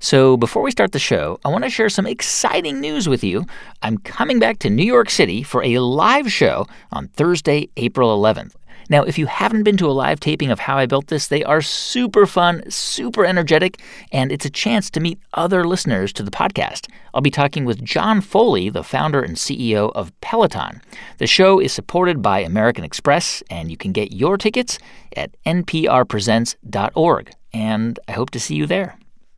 So before we start the show, I want to share some exciting news with you. I'm coming back to New York City for a live show on Thursday, April 11th. Now, if you haven't been to a live taping of How I Built This, they are super fun, super energetic, and it's a chance to meet other listeners to the podcast. I'll be talking with John Foley, the founder and CEO of Peloton. The show is supported by American Express, and you can get your tickets at nprpresents.org. And I hope to see you there.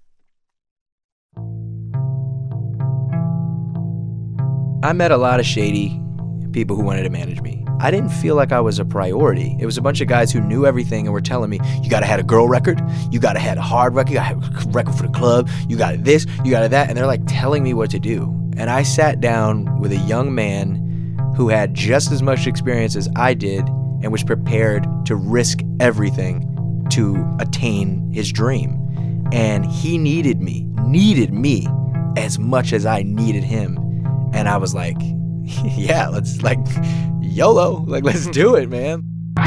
I met a lot of shady people who wanted to manage me. I didn't feel like I was a priority. It was a bunch of guys who knew everything and were telling me, you got to have a girl record, you got to have a hard record, you got to have a record for the club, you got this, you got that. And they're like telling me what to do. And I sat down with a young man who had just as much experience as I did and was prepared to risk everything to attain his dream. And he needed me as much as I needed him. And I was like, yeah, let's YOLO, let's do it, man.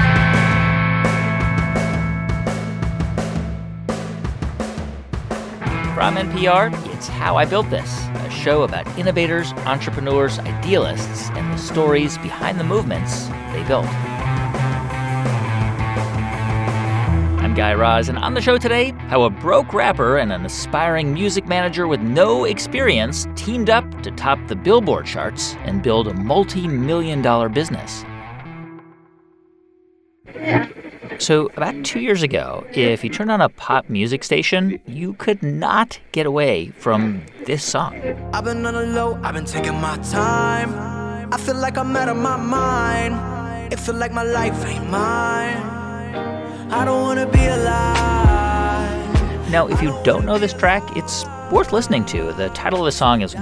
From NPR, it's How I Built This, a show about innovators, entrepreneurs, idealists, and the stories behind the movements they built. I'm Guy Raz, and on the show today, how a broke rapper and an aspiring music manager with no experience teamed up to top the Billboard charts and build a multi-million-dollar business. So about 2 years ago, if you turned on a pop music station, you could not get away from this song. I've been on the low, I've been taking my time. I feel like I'm out of my mind. It feel like my life ain't mine. I don't want to be alive. Now, if you don't know this track, it's worth listening to. The title of the song is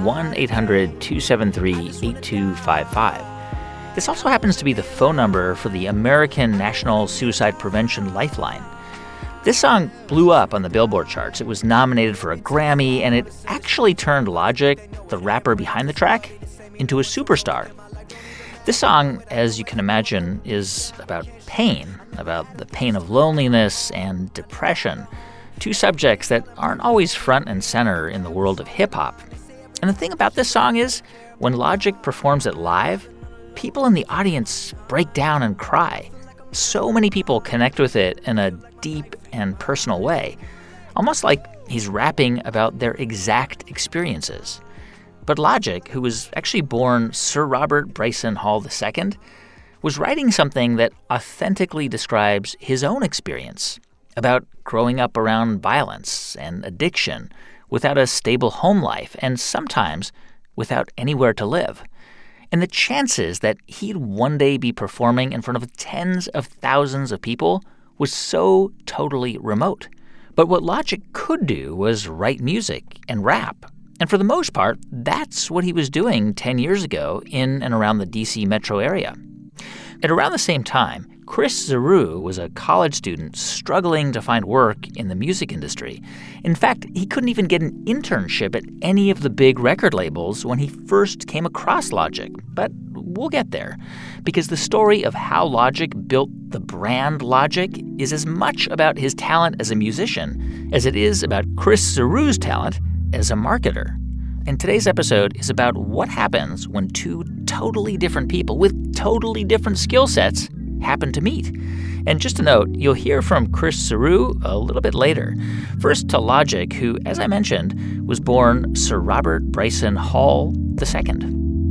1-800-273-8255. This also happens to be the phone number for the American National Suicide Prevention Lifeline. This song blew up on the Billboard charts. It was nominated for a Grammy, and it actually turned Logic, the rapper behind the track, into a superstar. This song, as you can imagine, is about pain, about the pain of loneliness and depression, two subjects that aren't always front and center in the world of hip-hop. And the thing about this song is, when Logic performs it live, people in the audience break down and cry. So many people connect with it in a deep and personal way, almost like he's rapping about their exact experiences. But Logic, who was actually born Sir Robert Bryson Hall II, was writing something that authentically describes his own experience about growing up around violence and addiction, without a stable home life, and sometimes without anywhere to live. And the chances that he'd one day be performing in front of tens of thousands of people was so totally remote. But what Logic could do was write music and rap. And for the most part, that's what he was doing 10 years ago in and around the D.C. metro area. At around the same time, Chris Zaru was a college student struggling to find work in the music industry. In fact, he couldn't even get an internship at any of the big record labels when he first came across Logic. But we'll get there, because the story of how Logic built the brand Logic is as much about his talent as a musician as it is about Chris Zaru's talent as a marketer. And today's episode is about what happens when two totally different people with totally different skill sets happen to meet. And just a note, you'll hear from Chris Zaru a little bit later. First to Logic, who, as I mentioned, was born Sir Robert Bryson Hall II.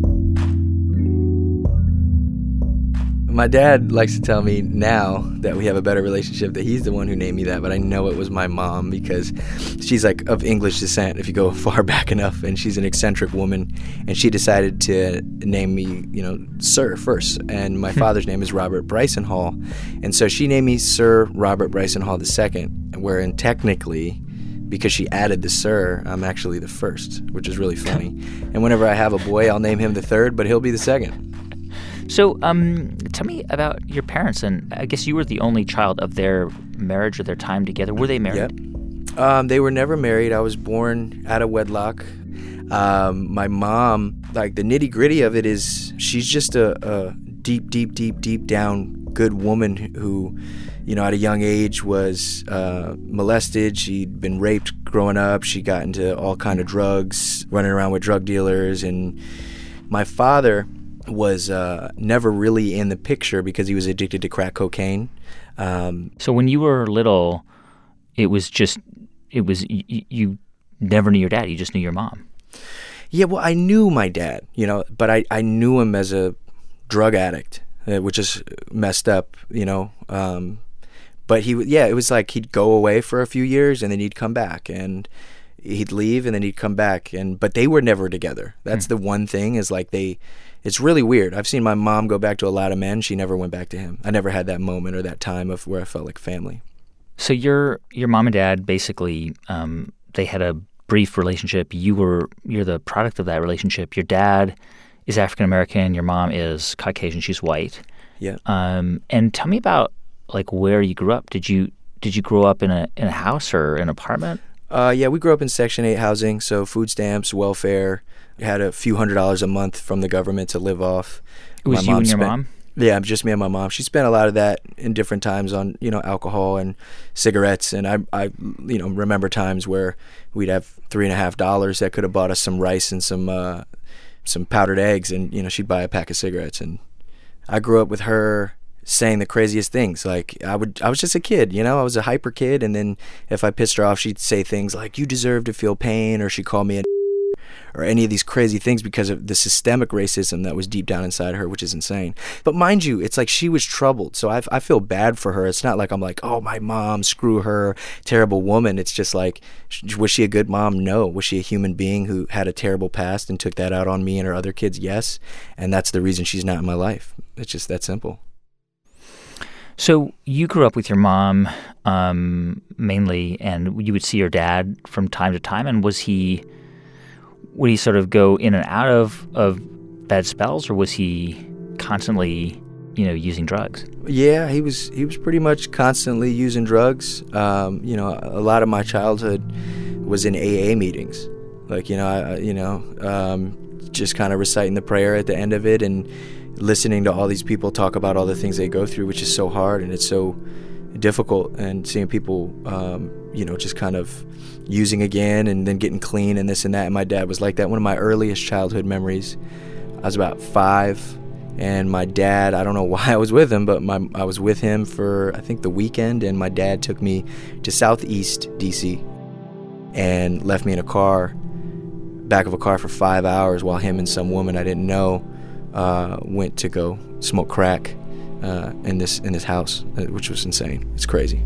My dad likes to tell me now that we have a better relationship that he's the one who named me that, but I know it was my mom because she's like of English descent if you go far back enough, and she's an eccentric woman, and she decided to name me, Sir first, and my father's name is Robert Bryson Hall, and so she named me Sir Robert Bryson Hall II, wherein technically, because she added the Sir, I'm actually the first, which is really funny. And whenever I have a boy, I'll name him the third, but he'll be the second. So tell me about your parents, and I guess you were the only child of their marriage or their time together. Were they married? Yep. They were never married. I was born out of wedlock. My mom, like the nitty-gritty of it is she's just a deep down good woman who, at a young age was molested. She'd been raped growing up. She got into all kind of drugs, running around with drug dealers. And my father was never really in the picture because he was addicted to crack cocaine. So when you were little, you never knew your dad. You just knew your mom. Yeah, well, I knew my dad, but I knew him as a drug addict, which is messed up, But it was like he'd go away for a few years and then he'd come back, and he'd leave and then he'd come back, but they were never together. That's the one thing is like it's really weird. I've seen my mom go back to a lot of men. She never went back to him. I never had that moment or that time of where I felt like family. So your mom and dad basically, they had a brief relationship. You're the product of that relationship. Your dad is African American. Your mom is Caucasian. She's white. Yeah. And tell me about like where you grew up. Did you grow up in a house or an apartment? Yeah, we grew up in Section 8 housing, so food stamps, welfare. We had a few $100s a month from the government to live off. It was you and your mom? Yeah, just me and my mom. She spent a lot of that in different times on, alcohol and cigarettes. And I remember times where we'd have $3.50 that could have bought us some rice and some powdered eggs, and, she'd buy a pack of cigarettes. And I grew up with her saying the craziest things. Like I was just a kid, I was a hyper kid. And then if I pissed her off, she'd say things like, "You deserve to feel pain," or she'd call me or any of these crazy things because of the systemic racism that was deep down inside her, which is insane. But mind you, it's like she was troubled. So I feel bad for her. It's not like I'm like, oh, my mom, screw her, terrible woman. It's just like, was she a good mom? No. Was she a human being who had a terrible past and took that out on me and her other kids? Yes. And that's the reason she's not in my life. It's just that simple. So you grew up with your mom mainly, and you would see your dad from time to time. And would he sort of go in and out of bad spells, or was he constantly, using drugs? Yeah, he was pretty much constantly using drugs. A lot of my childhood was in AA meetings, like just kind of reciting the prayer at the end of it and listening to all these people talk about all the things they go through, which is so hard and it's so difficult, and seeing people, just kind of using again and then getting clean and this and that. And my dad was like that. One of my earliest childhood memories, I was about 5, and my dad, I don't know why I was with him, but I was with him for, I think, the weekend, and my dad took me to Southeast D.C. and left me in back of a car for 5 hours while him and some woman I didn't know went to go smoke crack in this house, which was insane. It's crazy.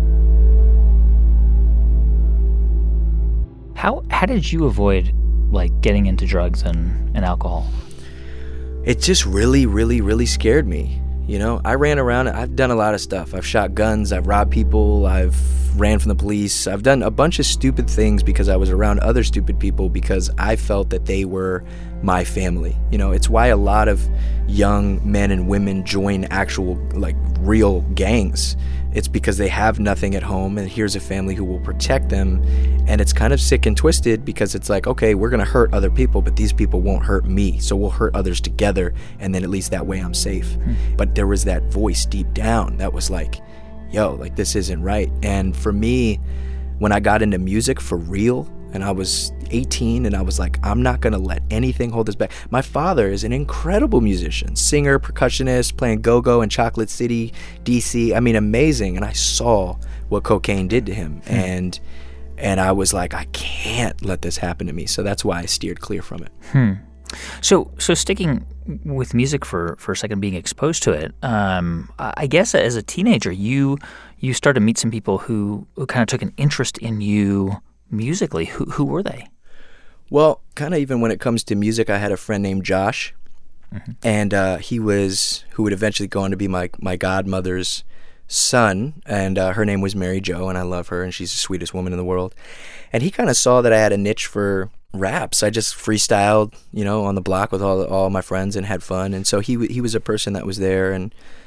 How did you avoid getting into drugs and alcohol? It just really, really, really scared me. I ran around. I've done a lot of stuff. I've shot guns. I've robbed people. I've ran from the police. I've done a bunch of stupid things because I was around other stupid people because I felt that they were my family. It's why a lot of young men and women join actual, real gangs. It's because they have nothing at home, and here's a family who will protect them. And it's kind of sick and twisted because it's like, okay, we're going to hurt other people, but these people won't hurt me. So we'll hurt others together, and then at least that way I'm safe. But there was that voice deep down that was like, yo, this isn't right. And for me, when I got into music for real, and I was 18, and I was like, I'm not going to let anything hold us back. My father is an incredible musician, singer, percussionist, playing go-go in Chocolate City, D.C. I mean, amazing. And I saw what cocaine did to him. And I was like, I can't let this happen to me. So that's why I steered clear from it. So sticking with music for a second, being exposed to it, I guess as a teenager, you started to meet some people who kind of took an interest in you musically. Who were they? Well, kind of even when it comes to music, I had a friend named Josh, and who would eventually go on to be my godmother's son, and her name was Mary Jo, and I love her, and she's the sweetest woman in the world. And he kind of saw that I had a niche for raps. I just freestyled, on the block with all my friends and had fun. And so he was a person that was there, and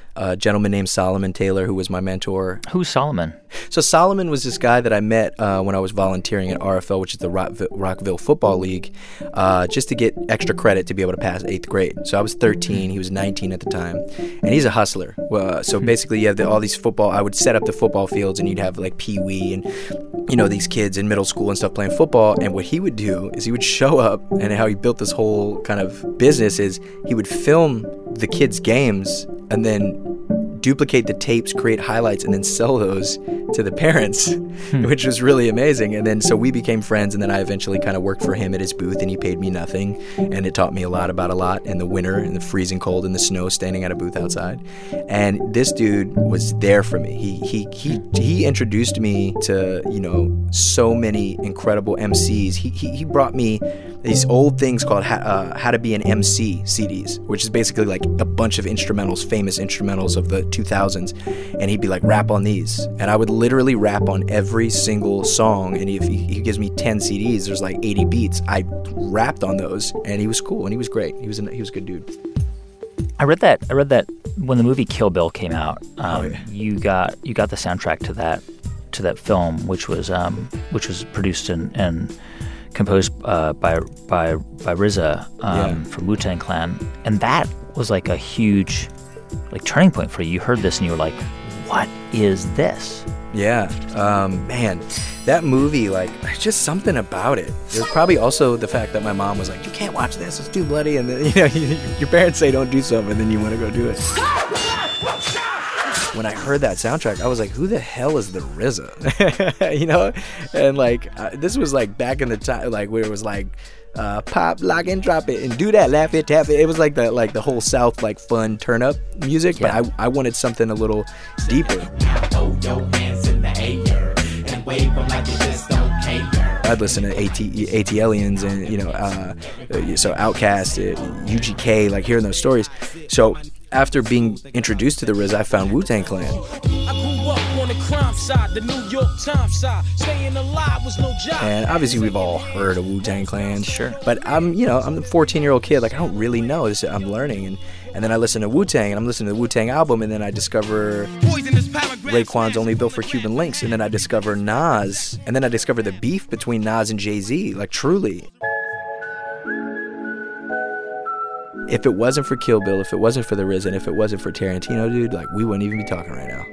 a gentleman named Solomon Taylor, who was my mentor. Who's Solomon? So Solomon was this guy that I met when I was volunteering at RFL, which is the Rockville Football League, just to get extra credit to be able to pass 8th grade. So I was 13, he was 19 at the time, and he's a hustler. So basically you have all these football, I would set up the football fields, and you'd have like Pee-wee and, you know, these kids in middle school and stuff playing football, and what he would do is he would show up, and how he built this whole kind of business is he would film the kids' games and then duplicate the tapes, create highlights, and then sell those to the parents, which was really amazing. And then so we became friends, and then I eventually kind of worked for him at his booth, and he paid me nothing, and it taught me a lot about a lot in the winter, in the freezing cold, in the snow, standing at a booth outside. And this dude was there for me. He introduced me to, you know, so many incredible MCs. He brought me these old things called How to Be an MC CDs, which is basically like a bunch of instrumentals, famous instrumentals of the 2000s, and he'd be like, rap on these, and I would literally rap on every single song, and if he gives me 10 CDs, there's like 80 beats, I rapped on those, and he was cool, and he was great. He was a good dude. I read that when the movie Kill Bill came out, you got the soundtrack to that film, which was produced and composed by RZA from Wu-Tang Clan, and that was like a huge turning point for you. You heard this and you were like, what is this? Yeah, man, that movie, just something about it. It was probably also the fact that my mom was like, you can't watch this, it's too bloody, and then, your parents say don't do something, and then you want to go do it. When I heard that soundtrack, I was like, who the hell is the RZA? And this was back in the time, where it was pop, lock, and drop it, and do that, laugh it, tap it. It was like the whole South fun turn up music, yeah. But I wanted something a little deeper. I'd listen to ATLiens and so Outkast, UGK, hearing those stories. So after being introduced to the RZA, I found Wu-Tang Clan. On the crime side, the New York Times side, staying alive was no job. And obviously we've all heard of Wu-Tang Clan. Sure. But I'm the 14-year-old kid, I don't really know this. I'm learning, and then I listen to Wu-Tang, and I'm listening to the Wu-Tang album, and then I discover Raekwon's Only Built for Cuban Links, and then I discover Nas, and then I discover the beef between Nas and Jay-Z, truly. If it wasn't for Kill Bill, if it wasn't for the RZA, and if it wasn't for Tarantino, dude, we wouldn't even be talking right now.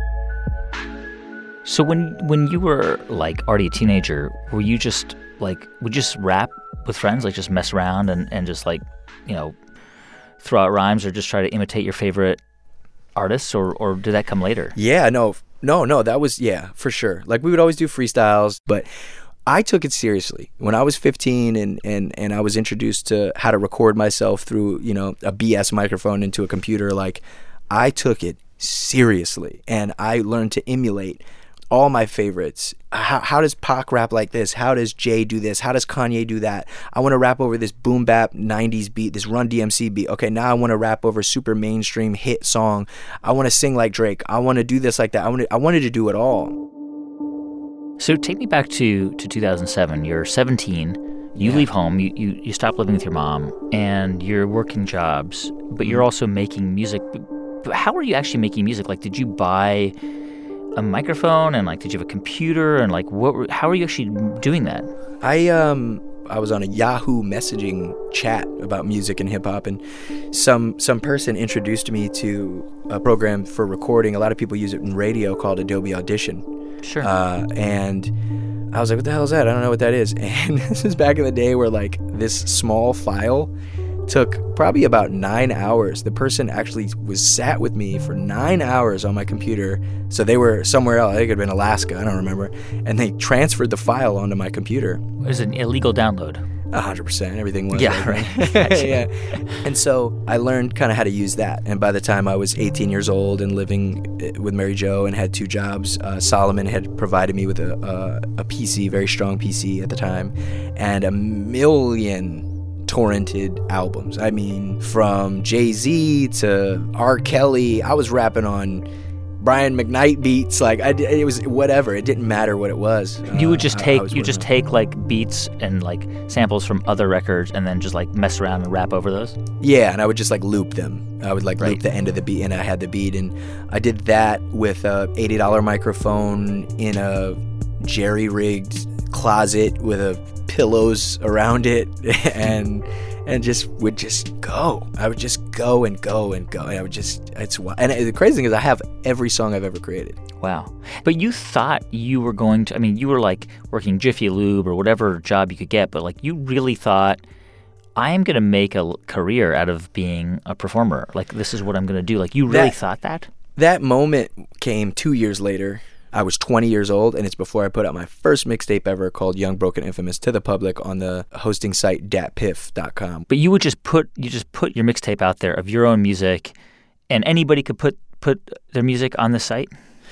So when you were already a teenager, were you just would you just rap with friends, just mess around and just throw out rhymes or just try to imitate your favorite artists, or did that come later? Yeah, no, that was, yeah, for sure. We would always do freestyles, but I took it seriously. When I was 15 and I was introduced to how to record myself through, a BS microphone into a computer, I took it seriously, and I learned to emulate all my favorites. How does Pac rap like this? How does Jay do this? How does Kanye do that? I want to rap over this boom bap 90s beat, this Run DMC beat. Okay, now I want to rap over super mainstream hit song. I want to sing like Drake. I want to do this like that. I wanted to do it all. So take me back to 2007. You're 17. You leave home. You stop living with your mom, and you're working jobs, but you're also making music. But how are you actually making music? Did you buy a microphone, and did you have a computer, and how are you actually doing that? I was on a Yahoo messaging chat about music and hip hop, and some person introduced me to a program for recording. A lot of people use it in radio called Adobe Audition. Sure. And I was like, what the hell is that? I don't know what that is. And this is back in the day where this small file took probably about 9 hours. The person actually sat with me for 9 hours on my computer. So they were somewhere else. I think it had been Alaska. I don't remember. And they transferred the file onto my computer. It was an illegal download. 100%. Everything was. Yeah, right. Yeah. And so I learned kind of how to use that. And by the time I was 18 years old and living with Mary Jo and had 2 jobs, Solomon had provided me with a PC, very strong PC at the time, and 1 million torrented albums. I mean, from Jay-Z to R. Kelly, I was rapping on Brian McKnight beats. Like it was whatever. It didn't matter what it was. You would just take like beats and like samples from other records and then just like mess around and rap over those? Yeah, and I would just like loop them. I would like loop the end of the beat, and I had the beat, and I did that with a $80 microphone in a jerry-rigged closet with pillows around it, and just would just go. I would just go and go and go. And I would just, and the crazy thing is I have every song I've ever created. Wow. But you thought you were going to, I mean, you were like working Jiffy Lube or whatever job you could get, but like you really thought, I am going to make a career out of being a performer. Like, this is what I'm going to do. Like, you really thought that? That moment came 2 years later. I was 20 years old, and it's before I put out my first mixtape ever called Young, Broken, Infamous to the public on the hosting site datpiff.com. But you would just put your mixtape out there of your own music, and anybody could put their music on the site?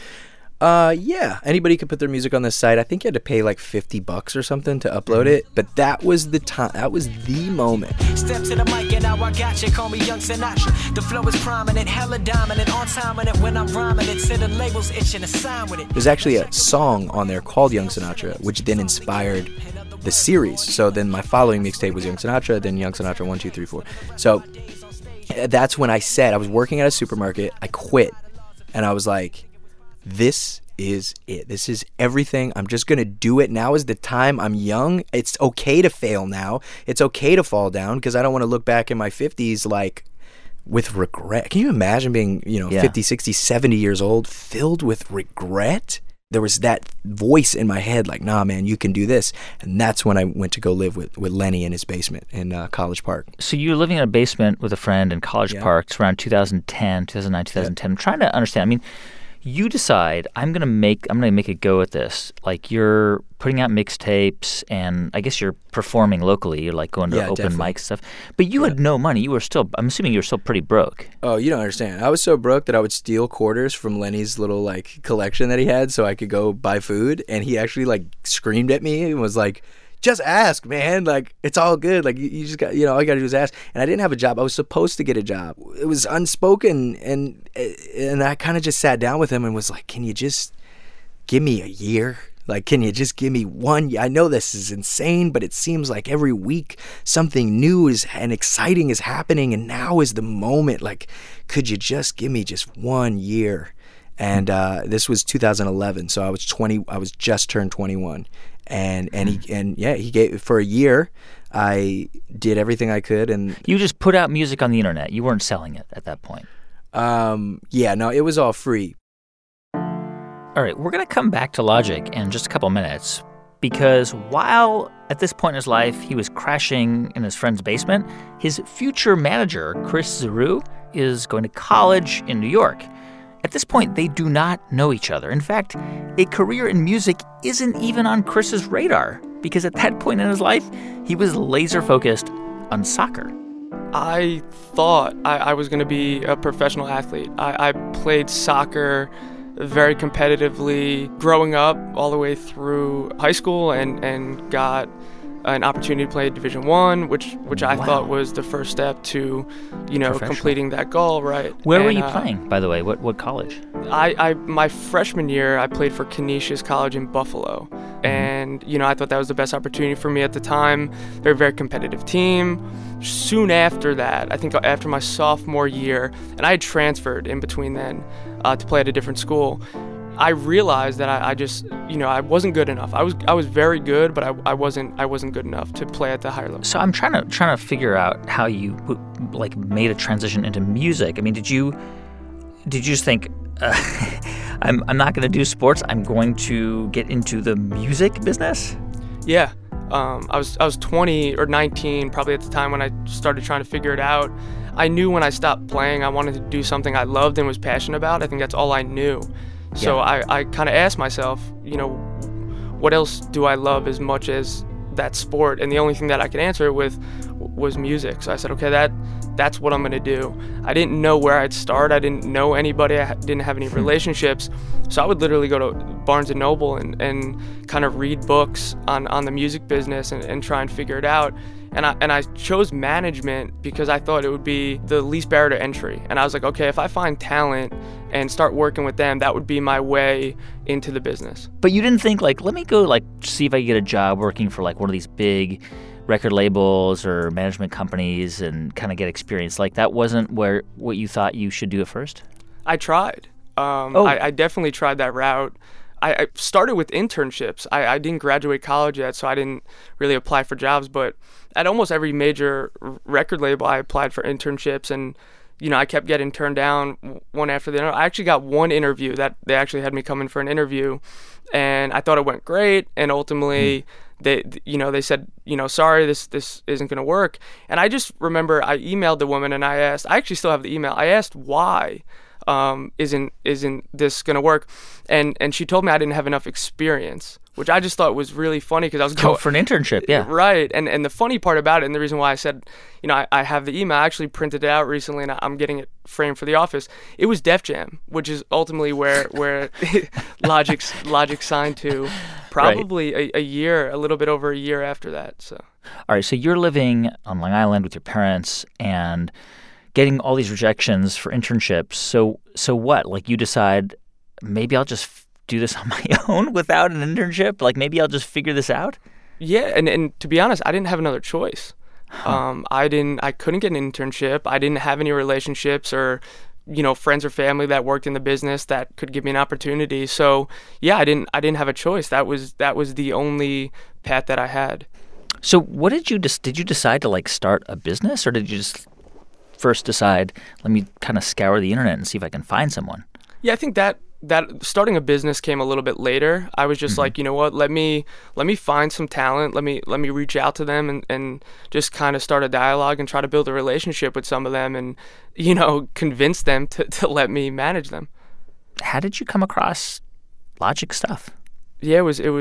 Yeah, anybody could put their music on the site. I think you had to pay like $50 or something to upload it, but that was the time. That was the moment. Step to the mic and now I got you. Call me Young Sinatra. The flow is prominent, hella dominant, on time in it when I'm rhyming it. To the labels itching to sign with it. There's actually a song on there called Young Sinatra, which then inspired the series. So then my following mixtape was Young Sinatra, then Young Sinatra 1, 2, 3, 4. So that's when I said, I was working at a supermarket. I quit, and I was like, this is it. This is everything. I'm just going to do it. Now is the time. I'm young. It's okay to fail now. It's okay to fall down because I don't want to look back in my 50s like with regret. Can you imagine being, 50, 60, 70 years old filled with regret? There was that voice in my head like, nah, man, you can do this. And that's when I went to go live with Lenny in his basement in College Park. So you were living in a basement with a friend in College Park. It's around 2009, 2010. I'm trying to understand. I mean, you decide I'm gonna make a go at this. Like you're putting out mixtapes, and I guess you're performing locally. You're like going to open mics and stuff. But you had no money. I'm assuming you were still pretty broke. Oh, you don't understand. I was so broke that I would steal quarters from Lenny's little like collection that he had, so I could go buy food. And he actually like screamed at me and was like, just ask, man. Like, it's all good. Like, you just got, all you got to do is ask. And I didn't have a job. I was supposed to get a job. It was unspoken. And I kind of just sat down with him and was like, can you just give me a year? Like, can you just give me 1 year? I know this is insane, but it seems like every week something new and exciting is happening. And now is the moment. Like, could you just give me just 1 year? And this was 2011. So I was 20. I was just turned 21. And he gave for a year. I did everything I could, and you just put out music on the internet. You weren't selling it at that point. No, it was all free. All right, we're gonna come back to Logic in just a couple minutes because while at this point in his life he was crashing in his friend's basement, his future manager Chris Zaru is going to college in New York. At this point, they do not know each other. In fact, a career in music isn't even on Chris's radar because at that point in his life, he was laser-focused on soccer. I thought I was going to be a professional athlete. I played soccer very competitively growing up all the way through high school and got an opportunity to play Division I, which I thought was the first step to, completing that goal, right? Where were you playing, by the way? What college? My freshman year, I played for Canisius College in Buffalo. And, I thought that was the best opportunity for me at the time. They're a very competitive team. Soon after that, I think after my sophomore year, and I had transferred in between then to play at a different school, I realized that I just, I wasn't good enough. I was very good, but I wasn't good enough to play at the higher level. So I'm trying to figure out how you like made a transition into music. I mean, did you just think I'm not going to do sports? I'm going to get into the music business? Yeah. I was 20 or 19 probably at the time when I started trying to figure it out. I knew when I stopped playing I wanted to do something I loved and was passionate about. I think that's all I knew. So I kind of asked myself, what else do I love as much as that sport? And the only thing that I could answer it with was music. So I said, okay, that's what I'm going to do. I didn't know where I'd start. I didn't know anybody. I didn't have any relationships. So I would literally go to Barnes & Noble and kind of read books on the music business and try and figure it out. And I chose management because I thought it would be the least barrier to entry. And I was like, okay, if I find talent and start working with them, that would be my way into the business. But you didn't think, like, let me go, like, see if I can get a job working for, like, one of these big record labels or management companies and kind of get experience. Like, that wasn't what you thought you should do at first? I tried. I definitely tried that route. I started with internships. I didn't graduate college yet, so I didn't really apply for jobs. But at almost every major record label, I applied for internships, and I kept getting turned down one after the other. I actually got one interview that they actually had me come in for an interview, and I thought it went great. And ultimately, they said, sorry, this isn't going to work. And I just remember I emailed the woman and I actually still have the email. I asked why. Isn't this gonna work? And she told me I didn't have enough experience, which I just thought was really funny because I was going for an internship, yeah. Right. And the funny part about it, and the reason why I said, I have the email, I actually printed it out recently and I'm getting it framed for the office. It was Def Jam, which is ultimately where Logic signed to, probably a little bit over a year after that. So. All right, so you're living on Long Island with your parents and getting all these rejections for internships. So what? Like, you decide, maybe I'll just do this on my own without an internship? Like, maybe I'll just figure this out? Yeah, and to be honest, I didn't have another choice. I couldn't get an internship. I didn't have any relationships or, friends or family that worked in the business that could give me an opportunity. So, yeah, I didn't have a choice. That was the only path that I had. So what did you decide to, like, start a business, or did you just first decide, let me kind of scour the internet and see if I can find someone? Yeah, I think that starting a business came a little bit later. I was just like, you know what, let me find some talent. Let me reach out to them and just kind of start a dialogue and try to build a relationship with some of them and, convince them to let me manage them. How did you come across Logic stuff? Yeah,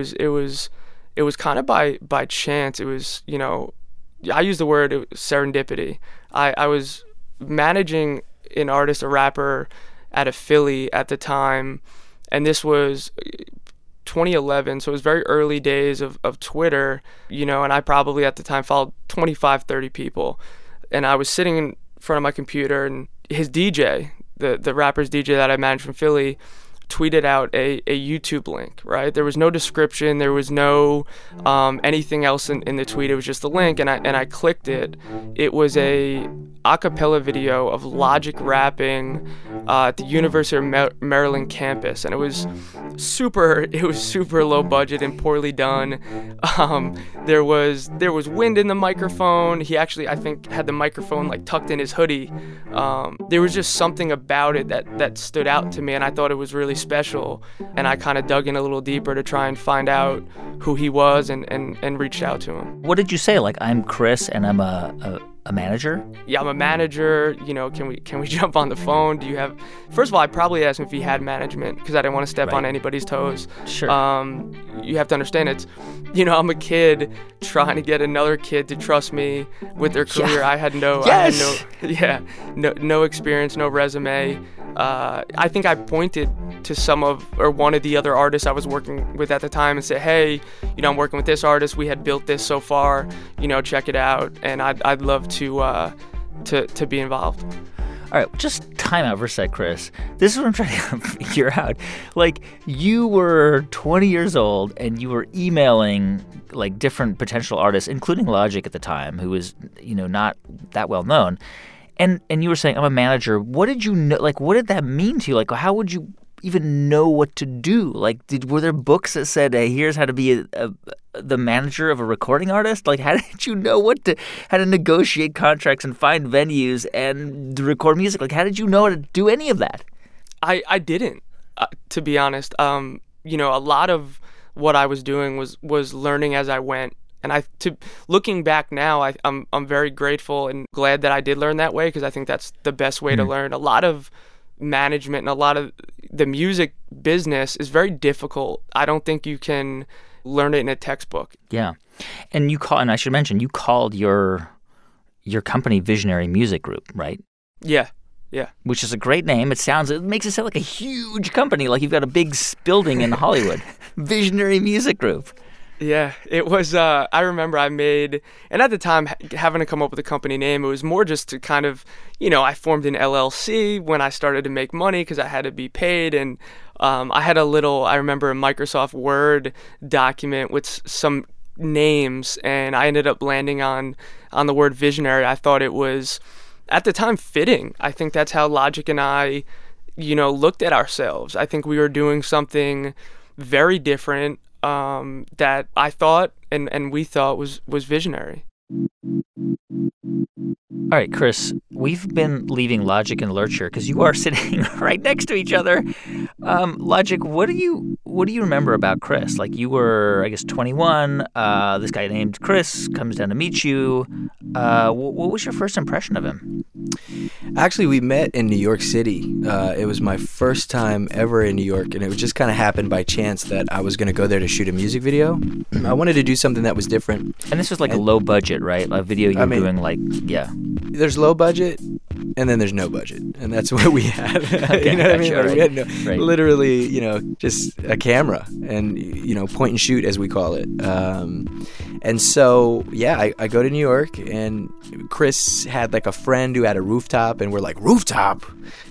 it was kind of by chance. It was, I use the word serendipity. I was managing an artist, a rapper, at a Philly at the time, and this was 2011, so it was very early days of Twitter, and I probably at the time followed 25, 30 people, and I was sitting in front of my computer, and his DJ, the rapper's DJ that I managed from Philly, tweeted out a YouTube link, right? There was no description, there was no anything else in the tweet. It was just the link, and I clicked it. It was a acapella video of Logic rapping at the University of Maryland campus, and it was super low budget and poorly done. There was wind in the microphone. He actually, I think, had the microphone like tucked in his hoodie. There was just something about it that stood out to me, and I thought it was really special. And I kind of dug in a little deeper to try and find out who he was and reached out to him. What did you say? Like, I'm Chris and I'm a manager? Yeah, I'm a manager. Can we jump on the phone? Do you have... First of all, I probably asked him if he had management because I didn't want to step on anybody's toes. Sure. You have to understand it's, I'm a kid trying to get another kid to trust me with their career. Yeah. I had no experience, no resume. I think I pointed to one of the other artists I was working with at the time and said, hey, I'm working with this artist. We had built this so far, check it out. And I'd love to be involved. All right, just time out for a sec, Chris. This is what I'm trying to figure out. Like, you were 20 years old and you were emailing like different potential artists, including Logic at the time, who was, not that well known. And you were saying, I'm a manager. What did you know? Like, what did that mean to you? Like, how would you even know what to do? Like, were there books that said, hey, here's how to be the manager of a recording artist? Like, how did you know how to negotiate contracts and find venues and record music? Like, how did you know how to do any of that? I didn't, to be honest. A lot of what I was doing was learning as I went. And looking back now, I'm very grateful and glad that I did learn that way because I think that's the best way to learn. A lot of management and a lot of the music business is very difficult. I don't think you can learn it in a textbook. Yeah. And I should mention, you called your company Visionary Music Group, right? Yeah. Which is a great name. It makes it sound like a huge company, like you've got a big building in Hollywood. Visionary Music Group. Yeah, it was, I remember I made, and at the time, having to come up with a company name, it was more just to kind of, I formed an LLC when I started to make money because I had to be paid, and I had I remember a Microsoft Word document with some names, and I ended up landing on the word visionary. I thought it was, at the time, fitting. I think that's how Logic and I, looked at ourselves. I think we were doing something very different that I thought and we thought was visionary. All right, Chris, we've been leaving Logic and Lurch here because you are sitting right next to each other. Logic, what do you remember about Chris? Like, you were, I guess, 21. This guy named Chris comes down to meet you. What was your first impression of him? Actually, we met in New York City. It was my first time ever in New York, and it just kind of happened by chance that I was going to go there to shoot a music video. I wanted to do something that was different. And this was like a low budget, right? A video you were doing, like, yeah. There's low budget, and then there's no budget, and that's what we had. Okay, you know what I mean? gotcha, Like, we had right. literally, just a camera and, point and shoot, as we call it. And so, yeah, I go to New York, and Chris had like a friend who had a rooftop, and we're like, rooftop?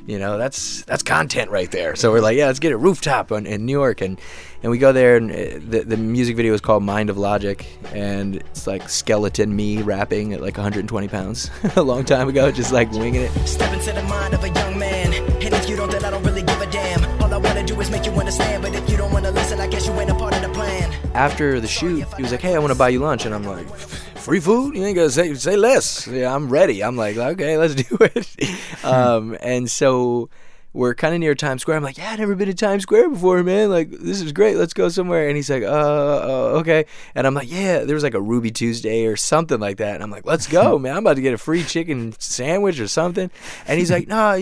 That's content right there. So we're like, yeah, let's get a rooftop in New York. And we go there, and the music video is called Mind of Logic, and it's like skeleton me rapping at like 120 pounds a long time ago, just like winging it. Step into the mind of a young man, and if you don't, then I don't really give a damn. All I wanna do is make you understand, but if you don't wanna listen, I guess you ain't a part of the plan. After the shoot, he was like, hey, I want to buy you lunch. And I'm like, free food? You ain't gonna say less. Yeah, I'm ready. I'm like, okay, let's do it. And so we're kind of near Times Square. I'm like, yeah, I've never been to Times Square before, man. Like, this is great. Let's go somewhere. And he's like, okay. And I'm like, yeah, there was like a Ruby Tuesday or something like that. And I'm like, let's go, man. I'm about to get a free chicken sandwich or something. And he's like, no,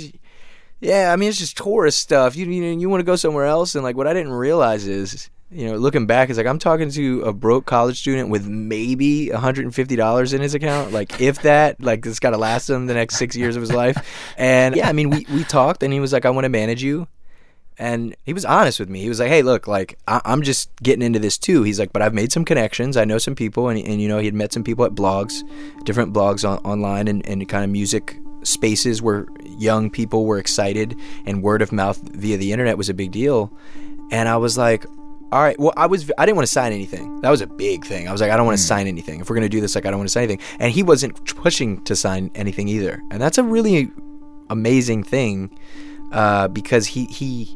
yeah, I mean, it's just tourist stuff. You want to go somewhere else? And like, what I didn't realize is, looking back, is like, I'm talking to a broke college student with maybe $150 in his account, like, if that, like, it's got to last him the next 6 years of his life. And yeah, I mean, we talked, and he was like, I want to manage you. And he was honest with me. He was like, hey, look, like, I'm just getting into this too. He's like, but I've made some connections. I know some people, and he had met some people at blogs, different blogs online, and kind of music spaces where young people were excited, and word of mouth via the internet was a big deal. And I was like, all right, well, I didn't want to sign anything. That was a big thing. I was like, I don't want to sign anything. If we're going to do this, like, I don't want to sign anything. And he wasn't pushing to sign anything either. And that's a really amazing thing, because he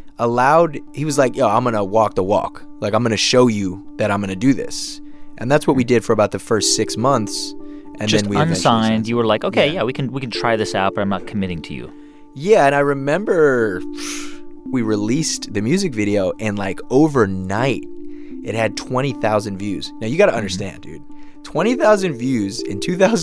was like, yo, I'm going to walk the walk. Like, I'm going to show you that I'm going to do this. And that's what we did for about the first 6 months. And just then we unsigned. You were like, okay, yeah, we can try this out, but I'm not committing to you. Yeah, and I remember we released the music video, and like overnight, it had 20,000 views. Now you got to understand, dude, 20,000 views in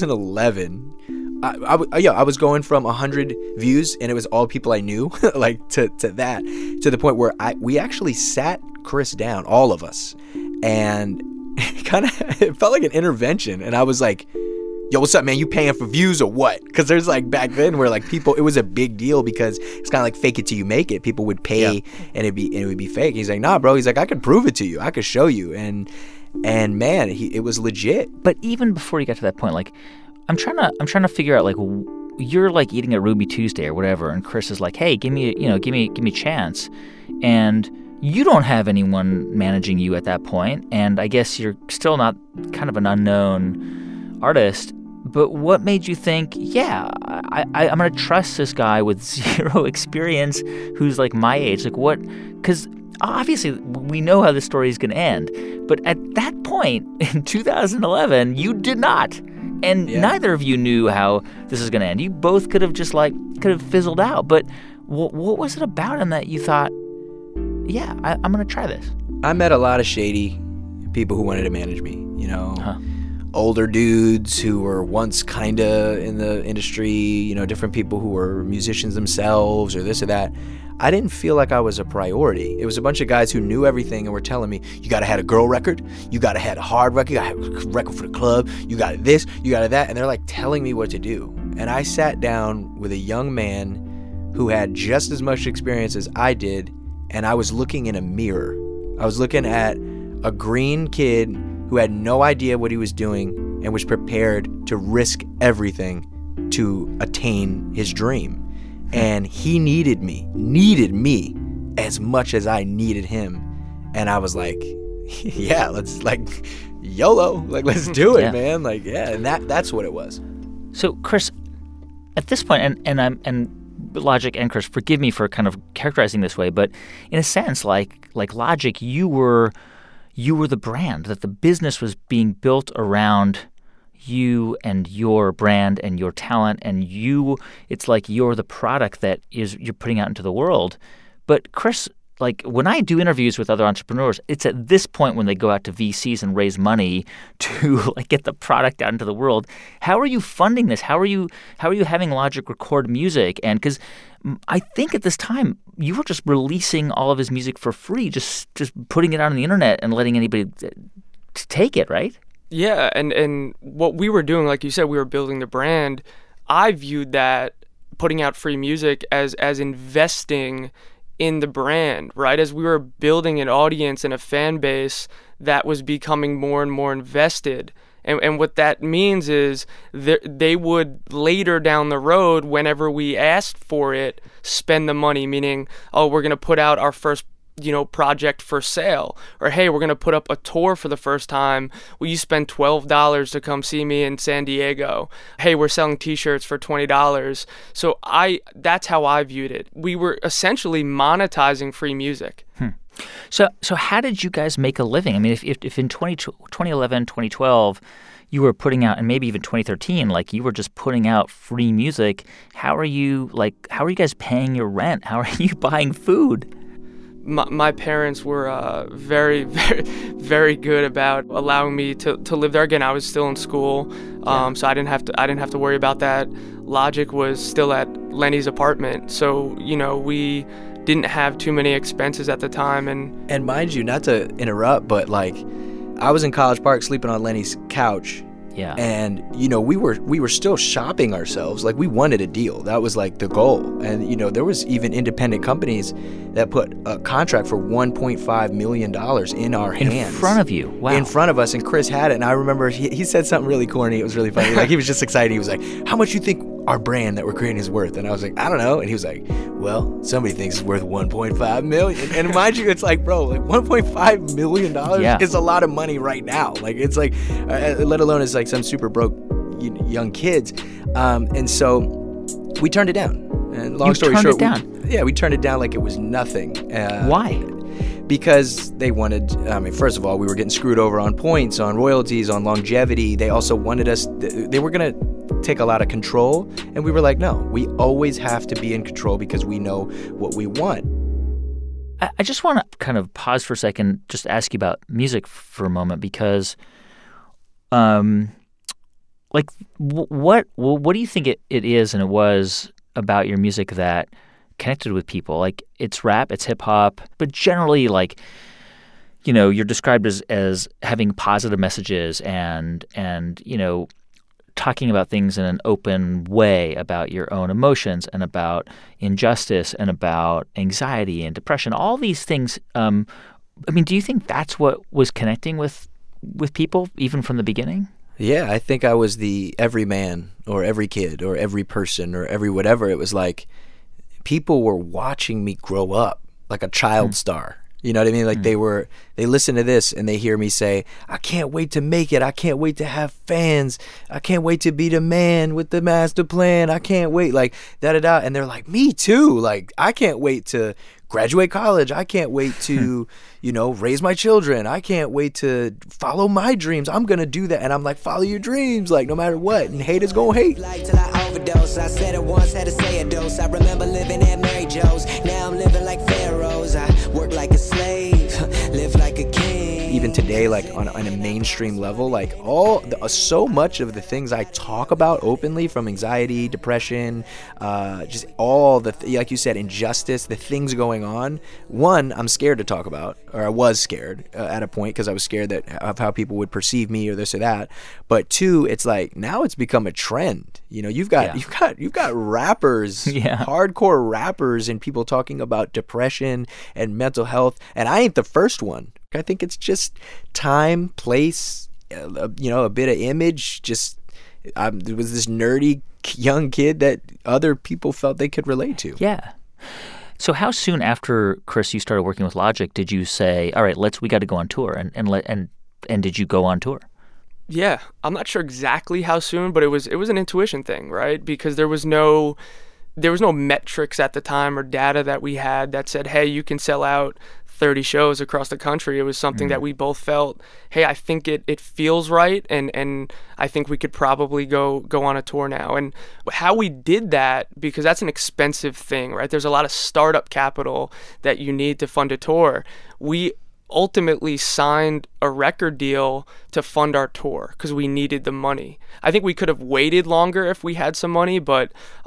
2011. I was going from 100 views, and it was all people I knew, like to the point where we actually sat Chris down, all of us, and it felt like an intervention. And I was like, yo, what's up, man? You paying for views or what? Because there's like back then where like people, it was a big deal because it's kind of like fake it till you make it. People would pay and it would be fake. He's like, nah, bro. He's like, I could prove it to you. I could show you. And man, it was legit. But even before you got to that point, like, I'm trying to figure out, like, you're like eating a Ruby Tuesday or whatever, and Chris is like, hey, give me a chance, and you don't have anyone managing you at that point, and I guess you're still not kind of an unknown artist. But what made you think, yeah, I'm going to trust this guy with zero experience who's like my age? Like, what? Because obviously we know how this story is going to end. But at that point in 2011, you did not. And neither of you knew how this is going to end. You both could have fizzled out. But what was it about him that you thought, yeah, I'm going to try this? I met a lot of shady people who wanted to manage me, older dudes who were once kind of in the industry, different people who were musicians themselves or this or that. I didn't feel like I was a priority. It was a bunch of guys who knew everything and were telling me, you got to have a girl record, you got to have a hard record, you got to have a record for the club, you got this, you got that. And they're like telling me what to do. And I sat down with a young man who had just as much experience as I did, and I was looking in a mirror. I was looking at a green kid who had no idea what he was doing and was prepared to risk everything to attain his dream. And he needed me as much as I needed him. And I was like, yeah, let's like YOLO, like let's do it, man. Like, yeah, and that's what it was. So, Chris, at this point, and Logic and Chris, forgive me for kind of characterizing this way, but in a sense, like Logic, you were the brand, that the business was being built around you and your brand and your talent, and it's like you're the product that you're putting out into the world. But Chris, like when I do interviews with other entrepreneurs, it's at this point when they go out to VCs and raise money to like get the product out into the world. How are you funding this? How are you having Logic record music? And because I think at this time you were just releasing all of his music for free, just putting it out on the internet and letting anybody take it, right? Yeah, and what we were doing, like you said, we were building the brand. I viewed that putting out free music as investing in the brand, right? As we were building an audience and a fan base that was becoming more and more invested. And what that means is they would later down the road, whenever we asked for it, spend the money, meaning, oh, we're going to put out our first project for sale, or hey, we're going to put up a tour for the first time. Will you spend $12 to come see me in San Diego? Hey, we're selling t-shirts for $20. So that's how I viewed it. We were essentially monetizing free music. So how did you guys make a living? I mean, if in 2011, 2012, you were putting out, and maybe even 2013, like you were just putting out free music, how are you guys paying your rent? How are you buying food? My parents were very, very, very good about allowing me to live there. Again, I was still in school, so I didn't have to worry about that. Logic was still at Lenny's apartment, so we didn't have too many expenses at the time. And mind you, not to interrupt, but like I was in College Park sleeping on Lenny's couch. Yeah. And, we were still shopping ourselves. Like, we wanted a deal. That was, like, the goal. And, there was even independent companies that put a contract for $1.5 million in our hands. In front of you? Wow. In front of us. And Chris had it. And I remember he said something really corny. It was really funny. Like, he was just excited. He was like, how much you think our brand that we're creating is worth? And I was like, I don't know. And he was like, well, somebody thinks it's worth $1.5 million. And mind you, it's like, bro, like $1.5 million is a lot of money right now. Like, it's like, let alone it's like some super broke young kids. And so we turned it down. And long story short, we turned it down like it was nothing. Why? Because they wanted, first of all, we were getting screwed over on points, on royalties, on longevity. They also wanted us, they were going to take a lot of control. And we were like, no, we always have to be in control because we know what we want. I just want to kind of pause for a second, just ask you about music for a moment, because what do you think it is and it was about your music that connected with people? Like, it's rap, it's hip hop, but generally, like, you're described as having positive messages and talking about things in an open way about your own emotions and about injustice and about anxiety and depression, all these things. Do you think that's what was connecting with people even from the beginning? Yeah, I think I was the every man or every kid or every person or every whatever. It was like people were watching me grow up like a child star. You know what I mean? Like they listen to this and they hear me say, I can't wait to make it. I can't wait to have fans. I can't wait to be the man with the master plan. I can't wait. Like, da-da-da. And they're like, me too. Like, I can't wait to graduate college. I can't wait to, raise my children. I can't wait to follow my dreams. I'm going to do that. And I'm like, follow your dreams, like, no matter what. And haters gonna hate. Like till I overdose. I said it once, had to say a dose. I remember living at Mary Jo's. Now I'm living like pharaohs. I work like a slave, live like a king. Even today, like on a mainstream level, like so much of the things I talk about openly, from anxiety, depression, just all like you said, injustice, the things going on. One, I'm scared to talk about, or I was scared at a point because I was scared of how people would perceive me or this or that. But two, it's like now it's become a trend. You've got rappers, hardcore rappers, and people talking about depression and mental health. And I ain't the first one. I think it's just time, place, a bit of image. Just there was this nerdy young kid that other people felt they could relate to. Yeah. So how soon after, Chris, you started working with Logic did you say, all right, we got to go on tour, and did you go on tour? Yeah, I'm not sure exactly how soon, but it was an intuition thing, right? Because there was no metrics at the time or data that we had that said, hey, you can sell out 30 shows across the country. It was something that we both felt, hey, I think it feels right, and I think we could probably go on a tour now. And how we did that, because that's an expensive thing, right? There's a lot of startup capital that you need to fund a tour. We ultimately signed a record deal to fund our tour because we needed the money. I think we could have waited longer if we had some money, but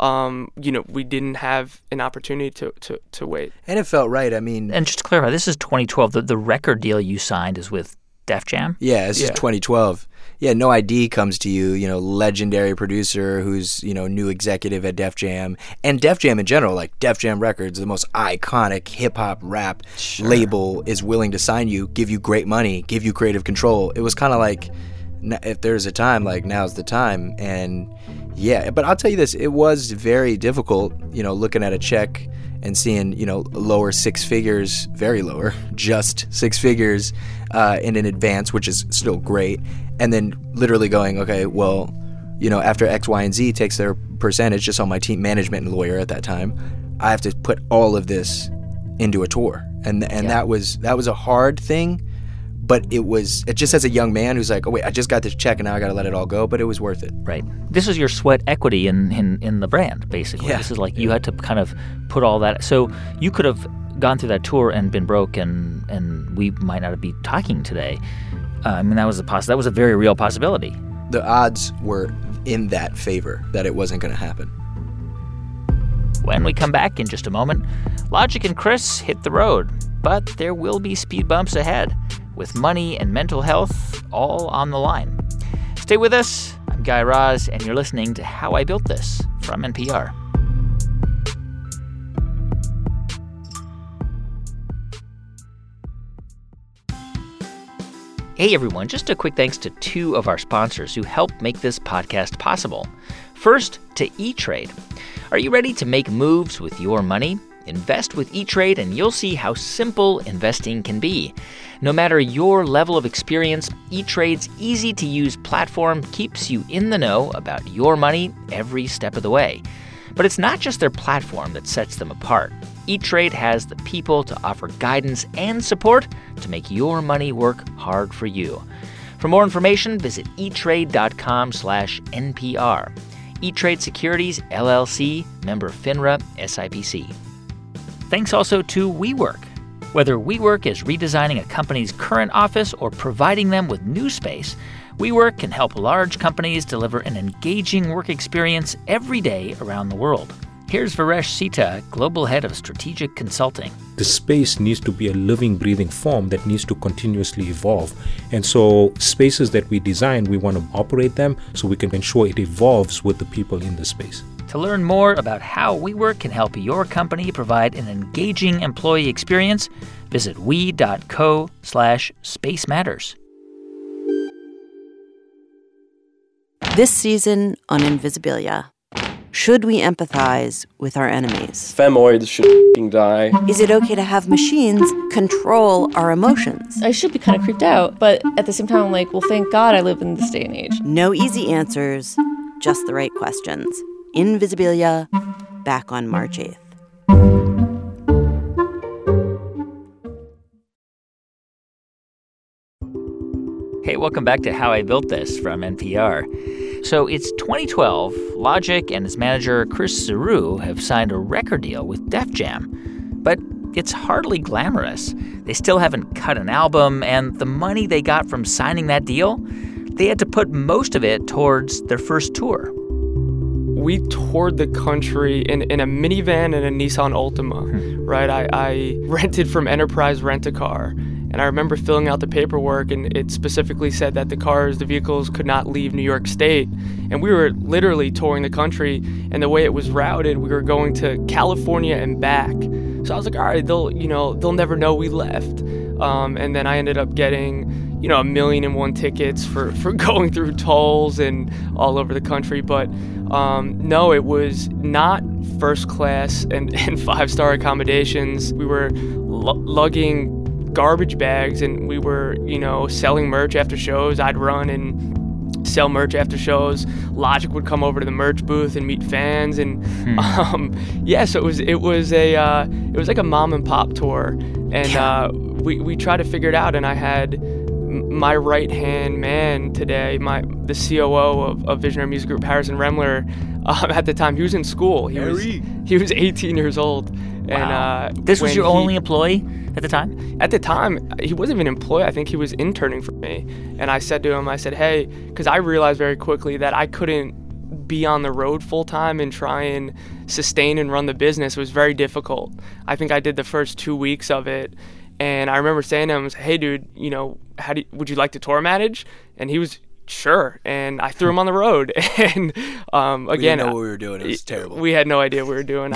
we didn't have an opportunity to wait. And it felt right. I mean, and just to clarify, this is 2012. The record deal you signed is with Def Jam? Yeah, this is 2012. Yeah, No ID comes to you, legendary producer who's, new executive at Def Jam. And Def Jam in general, like Def Jam Records, the most iconic hip-hop rap label, is willing to sign you, give you great money, give you creative control. It was kind of like, if there's a time, like now's the time. And yeah, but I'll tell you this, it was very difficult, looking at a check and seeing, lower six figures, very lower, just six figures in an advance, which is still great. And then literally going, okay, well, after X, Y, and Z takes their percentage just on my team management and lawyer at that time, I have to put all of this into a tour. And that was a hard thing, but it just as a young man who's like, oh, wait, I just got this check and now I got to let it all go, but it was worth it. Right. This is your sweat equity in the brand, basically. Yeah. This is like you had to kind of put all that. So you could have gone through that tour and been broke and we might not be talking today. That was a very real possibility. The odds were in that favor that it wasn't going to happen. When we come back in just a moment, Logic and Chris hit the road, but there will be speed bumps ahead, with money and mental health all on the line. Stay with us. I'm Guy Raz, and you're listening to How I Built This from NPR. Hey everyone, just a quick thanks to two of our sponsors who help make this podcast possible. First, to E-Trade. Are you ready to make moves with your money? Invest with E-Trade and you'll see how simple investing can be. No matter your level of experience, E-Trade's easy-to-use platform keeps you in the know about your money every step of the way. But it's not just their platform that sets them apart. E-Trade has the people to offer guidance and support to make your money work hard for you. For more information, visit eTrade.com/NPR. E-Trade Securities, LLC, member FINRA, SIPC. Thanks also to WeWork. Whether WeWork is redesigning a company's current office or providing them with new space, WeWork can help large companies deliver an engaging work experience every day around the world. Here's Varesh Sita, Global Head of Strategic Consulting. The space needs to be a living, breathing form that needs to continuously evolve. And so spaces that we design, we want to operate them so we can ensure it evolves with the people in the space. To learn more about how WeWork can help your company provide an engaging employee experience, visit we.co/Space Matters. This season on Invisibilia. Should we empathize with our enemies? Femoids should die. Is it okay to have machines control our emotions? I should be kind of creeped out, but at the same time, I'm like, well, thank God I live in this day and age. No easy answers, just the right questions. Invisibilia, back on March 8th. Hey, welcome back to How I Built This from NPR. So it's 2012. Logic and his manager, Chris Zaru, have signed a record deal with Def Jam. But it's hardly glamorous. They still haven't cut an album, and the money they got from signing that deal, they had to put most of it towards their first tour. We toured the country in a minivan and a Nissan Altima, right? I rented from Enterprise Rent-A-Car. And I remember filling out the paperwork, and it specifically said that the vehicles could not leave New York State. And we were literally touring the country, and the way it was routed, we were going to California and back. So I was like, all right, they'll never know we left. And then I ended up getting, you know, 1,000,001 tickets for going through tolls and all over the country. But no, it was not first class and 5-star accommodations. We were lugging garbage bags, and we were, you know, selling merch after shows. I'd run and sell merch after shows. Logic would come over to the merch booth and meet fans, and so it was like a mom and pop tour, and we tried to figure it out. And I had my right hand man today, the COO of Visionary Music Group, Harrison Remler. At the time, he was in school. He was 18 years old. Wow. And this was your only employee at the time? At the time, he wasn't even an employee. I think he was interning for me. And I said to him, hey, because I realized very quickly that I couldn't be on the road full time and try and sustain and run the business. It was very difficult. I think I did the first 2 weeks of it. And I remember saying to him, hey, dude, you know, would you like to tour manage? And he was, sure. And I threw him on the road. And again, we didn't know what we were doing. It was terrible. We had no idea what we were doing.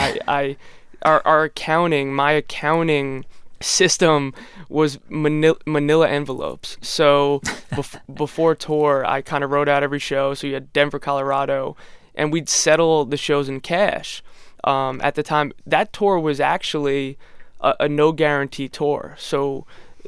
Our accounting, my accounting system was manila envelopes. So before tour, I kind of wrote out every show. So you had Denver, Colorado, and we'd settle the shows in cash. At the time, that tour was actually a no guarantee tour. So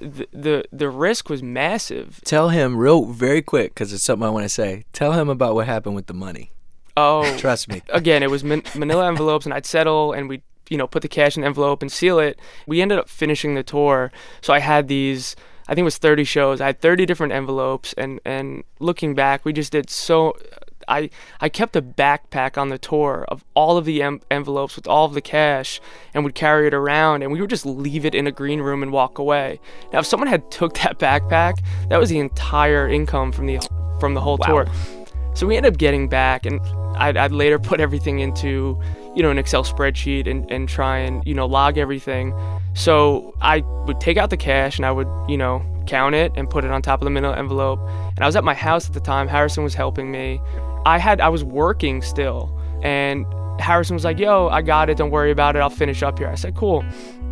the risk was massive. Tell him very quick, because it's something I want to say. Tell him about what happened with the money. Oh, trust me. Again, it was manila envelopes, and I'd settle, and we'd, you know, put the cash in the envelope and seal it. We ended up finishing the tour. So I had these, I think it was 30 shows. I had 30 different envelopes, and looking back, we just did so. I kept a backpack on the tour of all of the envelopes with all of the cash, and would carry it around, and we would just leave it in a green room and walk away. Now, if someone had took that backpack, that was the entire income from the whole tour. So we ended up getting back, and I'd later put everything into, you know, an Excel spreadsheet and try and, you know, log everything. So I would take out the cash, and I would, you know, count it and put it on top of the manila envelope. And I was at my house at the time. Harrison was helping me. I was working still, and Harrison was like, yo, I got it, don't worry about it, I'll finish up here. I said, cool.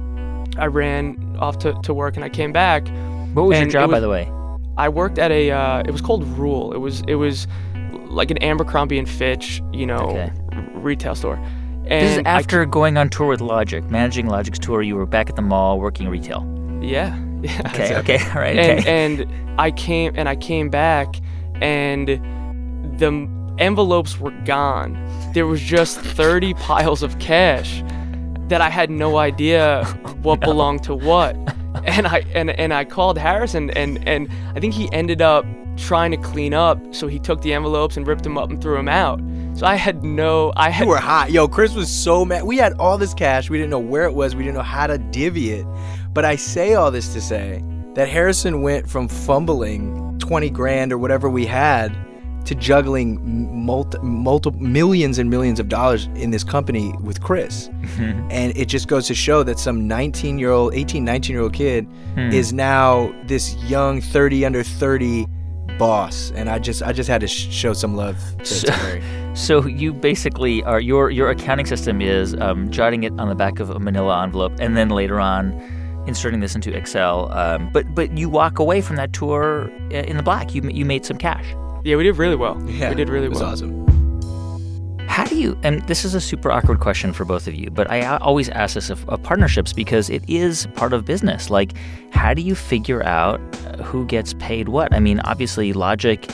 I ran off to work, and I came back. What was your job, by the way? I worked at it was called Rule. It was like an Abercrombie & Fitch, you know, retail store. And this is after going on tour with Logic, managing Logic's tour. You were back at the mall working retail. Yeah. Okay, all right. And I came back, and the envelopes were gone. There was just 30 piles of cash that I had no idea what belonged to what. And I called Harrison, and I think he ended up trying to clean up, so he took the envelopes and ripped them up and threw them out. So you were hot. Yo, Chris was so mad. We had all this cash. We didn't know where it was. We didn't know how to divvy it. But I say all this to say that Harrison went from fumbling 20 grand or whatever we had to juggling multiple millions and millions of dollars in this company with Chris. And it just goes to show that some 19-year-old kid is now this young 30 under 30 boss. And I just had to show some love to Harry. So you basically are, your accounting system is jotting it on the back of a manila envelope, and then later on inserting this into Excel. But you walk away from that tour in the black. You made some cash. Yeah, we did really well. Yeah, we did really well. It was awesome. How do you, and this is a super awkward question for both of you, but I always ask this of partnerships because it is part of business. Like, how do you figure out who gets paid what? I mean, obviously, Logic,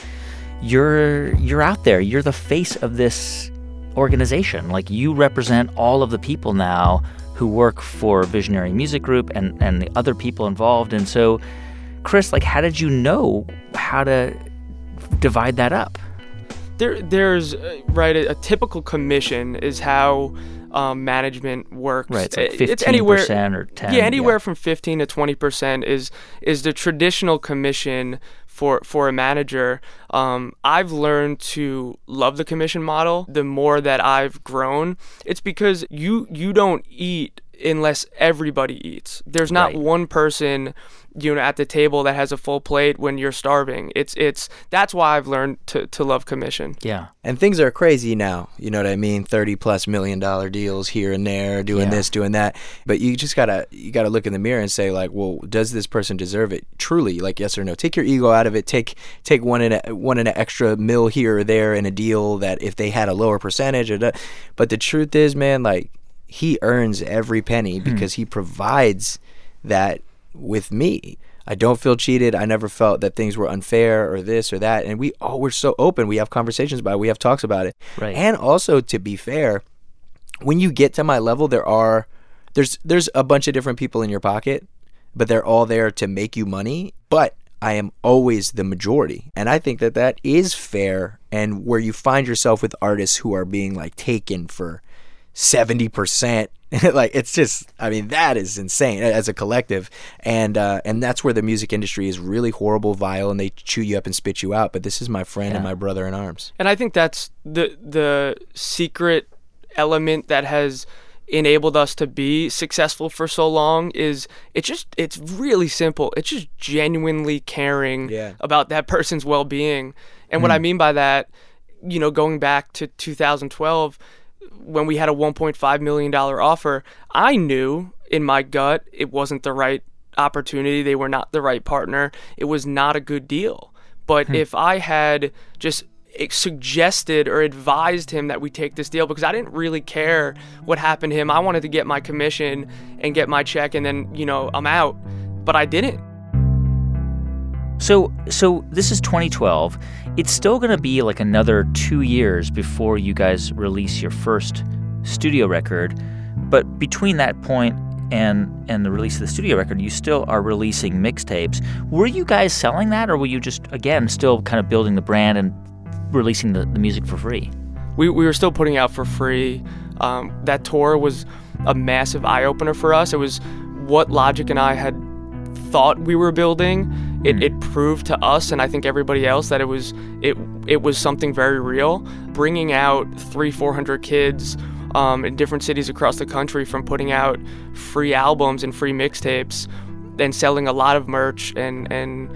you're out there. You're the face of this organization. Like, you represent all of the people now who work for Visionary Music Group and the other people involved. And so, Chris, like, how did you know how to divide that up? There's a typical commission is how management works. Right, it's like 15% or 10%. Yeah, anywhere from 15 to 20% is the traditional commission for a manager. I've learned to love the commission model the more that I've grown. It's because you don't eat unless everybody eats. There's not Right. one person, at the table that has a full plate when you're starving. It's that's why I've learned to love commission. Yeah. And things are crazy now, you know what I mean? $30+ million deals here and there, doing this, doing that. But you just gotta look in the mirror and say, like, well, does this person deserve it? Truly, like, yes or no. Take your ego out of it. Take one in an extra mil here or there in a deal that if they had a lower percentage. But the truth is, man, like, he earns every penny because he provides that with me. I don't feel cheated. I never felt that things were unfair or this or that. And we're so open. We have conversations about it. We have talks about it. Right. And also, to be fair, when you get to my level, there's a bunch of different people in your pocket, but they're all there to make you money. But I am always the majority. And I think that is fair. And where you find yourself with artists who are being like taken for 70%, like, it's just, I mean, that is insane as a collective. And that's where the music industry is really horrible, vile, and they chew you up and spit you out. But this is my friend and my brother in arms. And I think that's the secret element that has enabled us to be successful for so long. Is it's really simple. It's just genuinely caring about that person's well-being. And what I mean by that, going back to 2012, when we had a $1.5 million offer, I knew in my gut it wasn't the right opportunity. They were not the right partner. It was not a good deal. But if I had just suggested or advised him that we take this deal, because I didn't really care what happened to him. I wanted to get my commission and get my check, and then, I'm out. But I didn't. So this is 2012. It's still going to be like another 2 years before you guys release your first studio record. But between that point and the release of the studio record, you still are releasing mixtapes. Were you guys selling that, or were you just, again, still kind of building the brand and releasing the music for free? We were still putting out for free. That tour was a massive eye-opener for us. It was what Logic and I had thought we were building. It proved to us, and I think everybody else, that it was something very real. Bringing out 300-400 kids in different cities across the country, from putting out free albums and free mixtapes and selling a lot of merch, and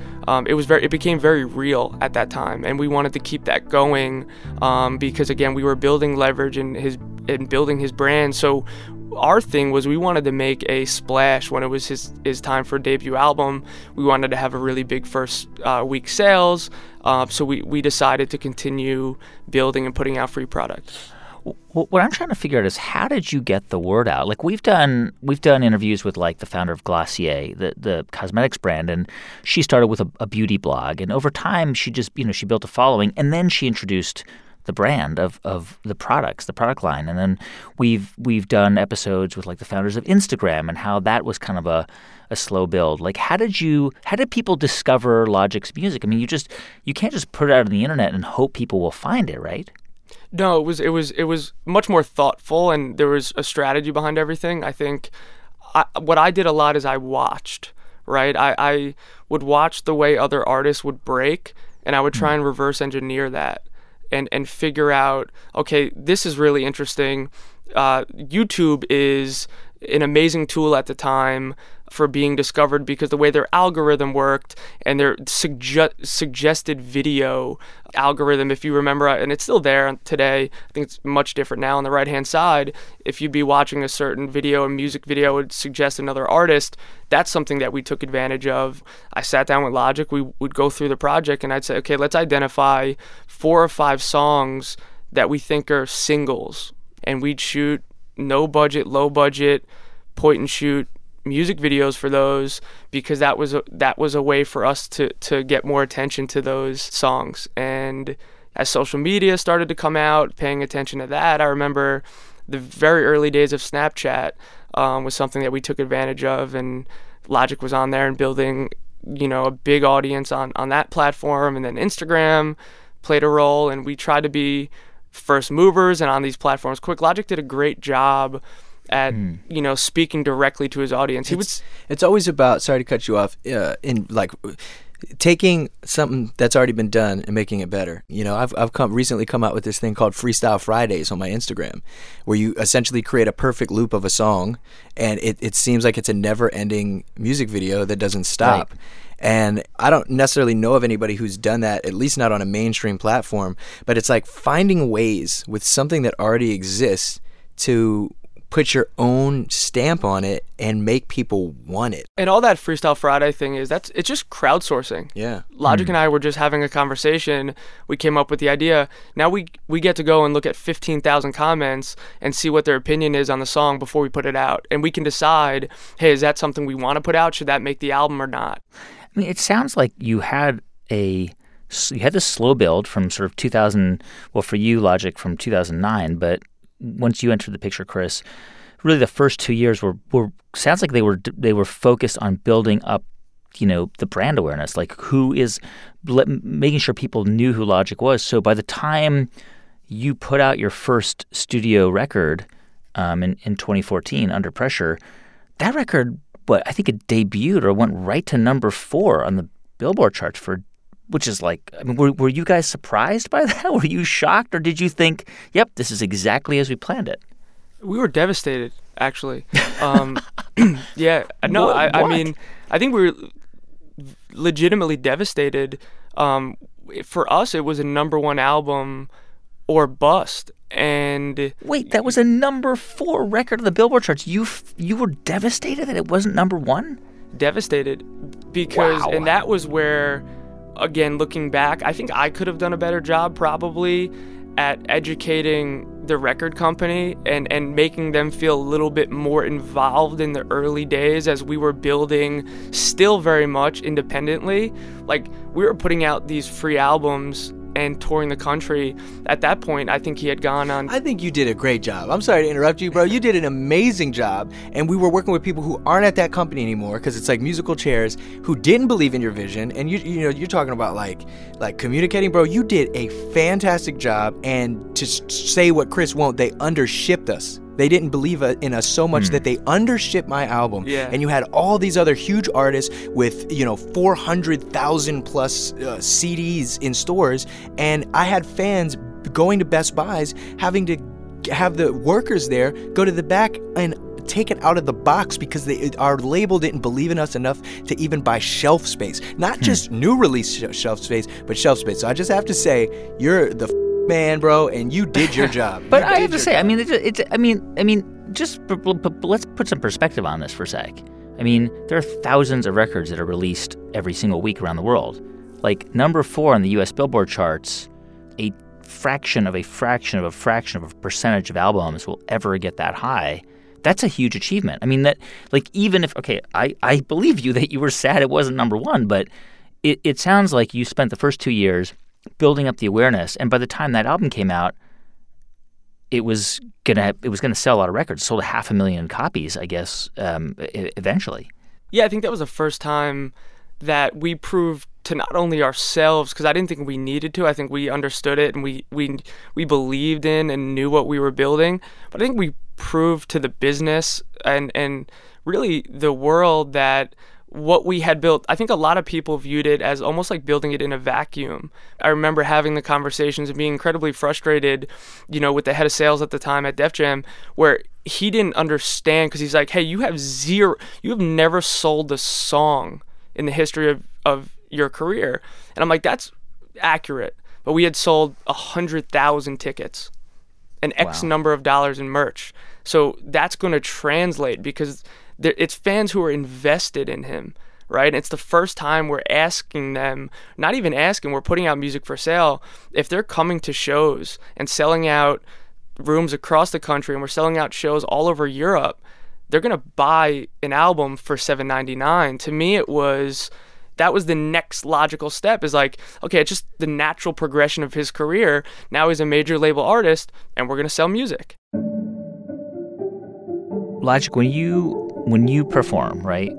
it became very real at that time, and we wanted to keep that going because, again, we were building leverage and building his brand. So our thing was, we wanted to make a splash when it was his time for a debut album. We wanted to have a really big first week sales, so we decided to continue building and putting out free product. What I'm trying to figure out is, how did you get the word out? Like, we've done interviews with, like, the founder of Glossier, the cosmetics brand, and she started with a beauty blog, and over time she just, she built a following, and then she introduced the brand of the products, the product line. And then we've done episodes with, like, the founders of Instagram, and how that was kind of a slow build. Like, how did people discover Logic's music? I mean, you can't just put it out on the internet and hope people will find it, right? No, it was much more thoughtful, and there was a strategy behind everything. I think what I did a lot is I watched, right? I would watch the way other artists would break, and I would try and reverse engineer that. And figure out, okay, this is really interesting. YouTube is an amazing tool at the time for being discovered, because the way their algorithm worked and their suggested video algorithm, if you remember, and it's still there today, I think it's much different now on the right-hand side. If you'd be watching a certain video, a music video would suggest another artist. That's something that we took advantage of. I sat down with Logic, we would go through the project, and I'd say, okay, let's identify 4 or 5 songs that we think are singles, and we'd shoot no budget, low budget, point and shoot music videos for those, because that was a way for us to get more attention to those songs. And as social media started to come out, paying attention to that, I remember the very early days of Snapchat was something that we took advantage of, and Logic was on there and building, a big audience on that platform. And then Instagram played a role, and we tried to be first movers and on these platforms quick. Logic did a great job at speaking directly to his audience. It's always about, sorry to cut you off, in like taking something that's already been done and making it better. You know, I've recently come out with this thing called Freestyle Fridays on my Instagram, where you essentially create a perfect loop of a song, and it seems like it's a never-ending music video that doesn't stop. Right. And I don't necessarily know of anybody who's done that, at least not on a mainstream platform, but it's like finding ways with something that already exists to put your own stamp on it and make people want it. And all that Freestyle Friday thing it's just crowdsourcing. Yeah. Logic and I were just having a conversation. We came up with the idea. Now we get to go and look at 15,000 comments and see what their opinion is on the song before we put it out. And we can decide, hey, is that something we want to put out? Should that make the album or not? I mean, it sounds like you had this slow build from sort of 2000, well, for you, Logic, from 2009, but once you entered the picture, Chris, really the first 2 years were sounds like they were focused on building up, you know, the brand awareness, like making sure people knew who Logic was. So by the time you put out your first studio record in 2014, Under Pressure, that record, I think it debuted or went right to number 4 on the Billboard charts which is like, I mean, were you guys surprised by that? Were you shocked, or did you think, yep, this is exactly as we planned it? We were devastated, actually. Yeah, no, I mean, I think we were legitimately devastated. For us, it was a number 1 album or bust. And wait, that was a number 4 record on the Billboard charts. You were devastated that it wasn't number 1? Devastated, because wow. And that was where, again, looking back, I think I could have done a better job probably at educating the record company and making them feel a little bit more involved in the early days as we were building still very much independently. Like, we were putting out these free albums and touring the country. At that point, I think he had gone on. I think you did a great job. I'm sorry to interrupt you, bro. You did an amazing job. And we were working with people who aren't at that company anymore, because it's like musical chairs, who didn't believe in your vision. And you know, you're talking about like communicating, bro. You did a fantastic job. And to say what Chris won't, they undershipped us. They didn't believe in us so much that they undershipped my album. Yeah. And you had all these other huge artists with, 400,000 plus CDs in stores. And I had fans going to Best Buys, having to have the workers there go to the back and take it out of the box because our label didn't believe in us enough to even buy shelf space. Not just new release shelf space, but shelf space. So I just have to say, you're the man, bro, and you did your job. But I have to say, I mean, let's put some perspective on this for a sec. I mean, there are thousands of records that are released every single week around the world. Like, number 4 on the U.S. Billboard charts, a fraction of a percentage of albums will ever get that high. That's a huge achievement. I mean, that, like, even if, okay, I believe you that you were sad it wasn't number 1, but it sounds like you spent the first 2 years building up the awareness, and by the time that album came out, it was gonna sell a lot of records. It sold 500,000 copies, I guess, eventually. Yeah, I think that was the first time that we proved to not only ourselves, because I didn't think we needed to. I think we understood it and we believed in and knew what we were building. But I think we proved to the business and really the world that what we had built, I think a lot of people viewed it as almost like building it in a vacuum. I remember having the conversations and being incredibly frustrated, with the head of sales at the time at Def Jam, where he didn't understand, because he's like, hey, you have never sold a song in the history of your career. And I'm like, that's accurate. But we had sold 100,000 tickets and X number of dollars in merch. So that's going to translate, because it's fans who are invested in him, right? And it's the first time we're asking them, not even asking, we're putting out music for sale. If they're coming to shows and selling out rooms across the country, and we're selling out shows all over Europe, they're going to buy an album for $7.99. To me, that was the next logical step, is like, okay, it's just the natural progression of his career. Now he's a major label artist, and we're going to sell music. Logic, when you perform, right?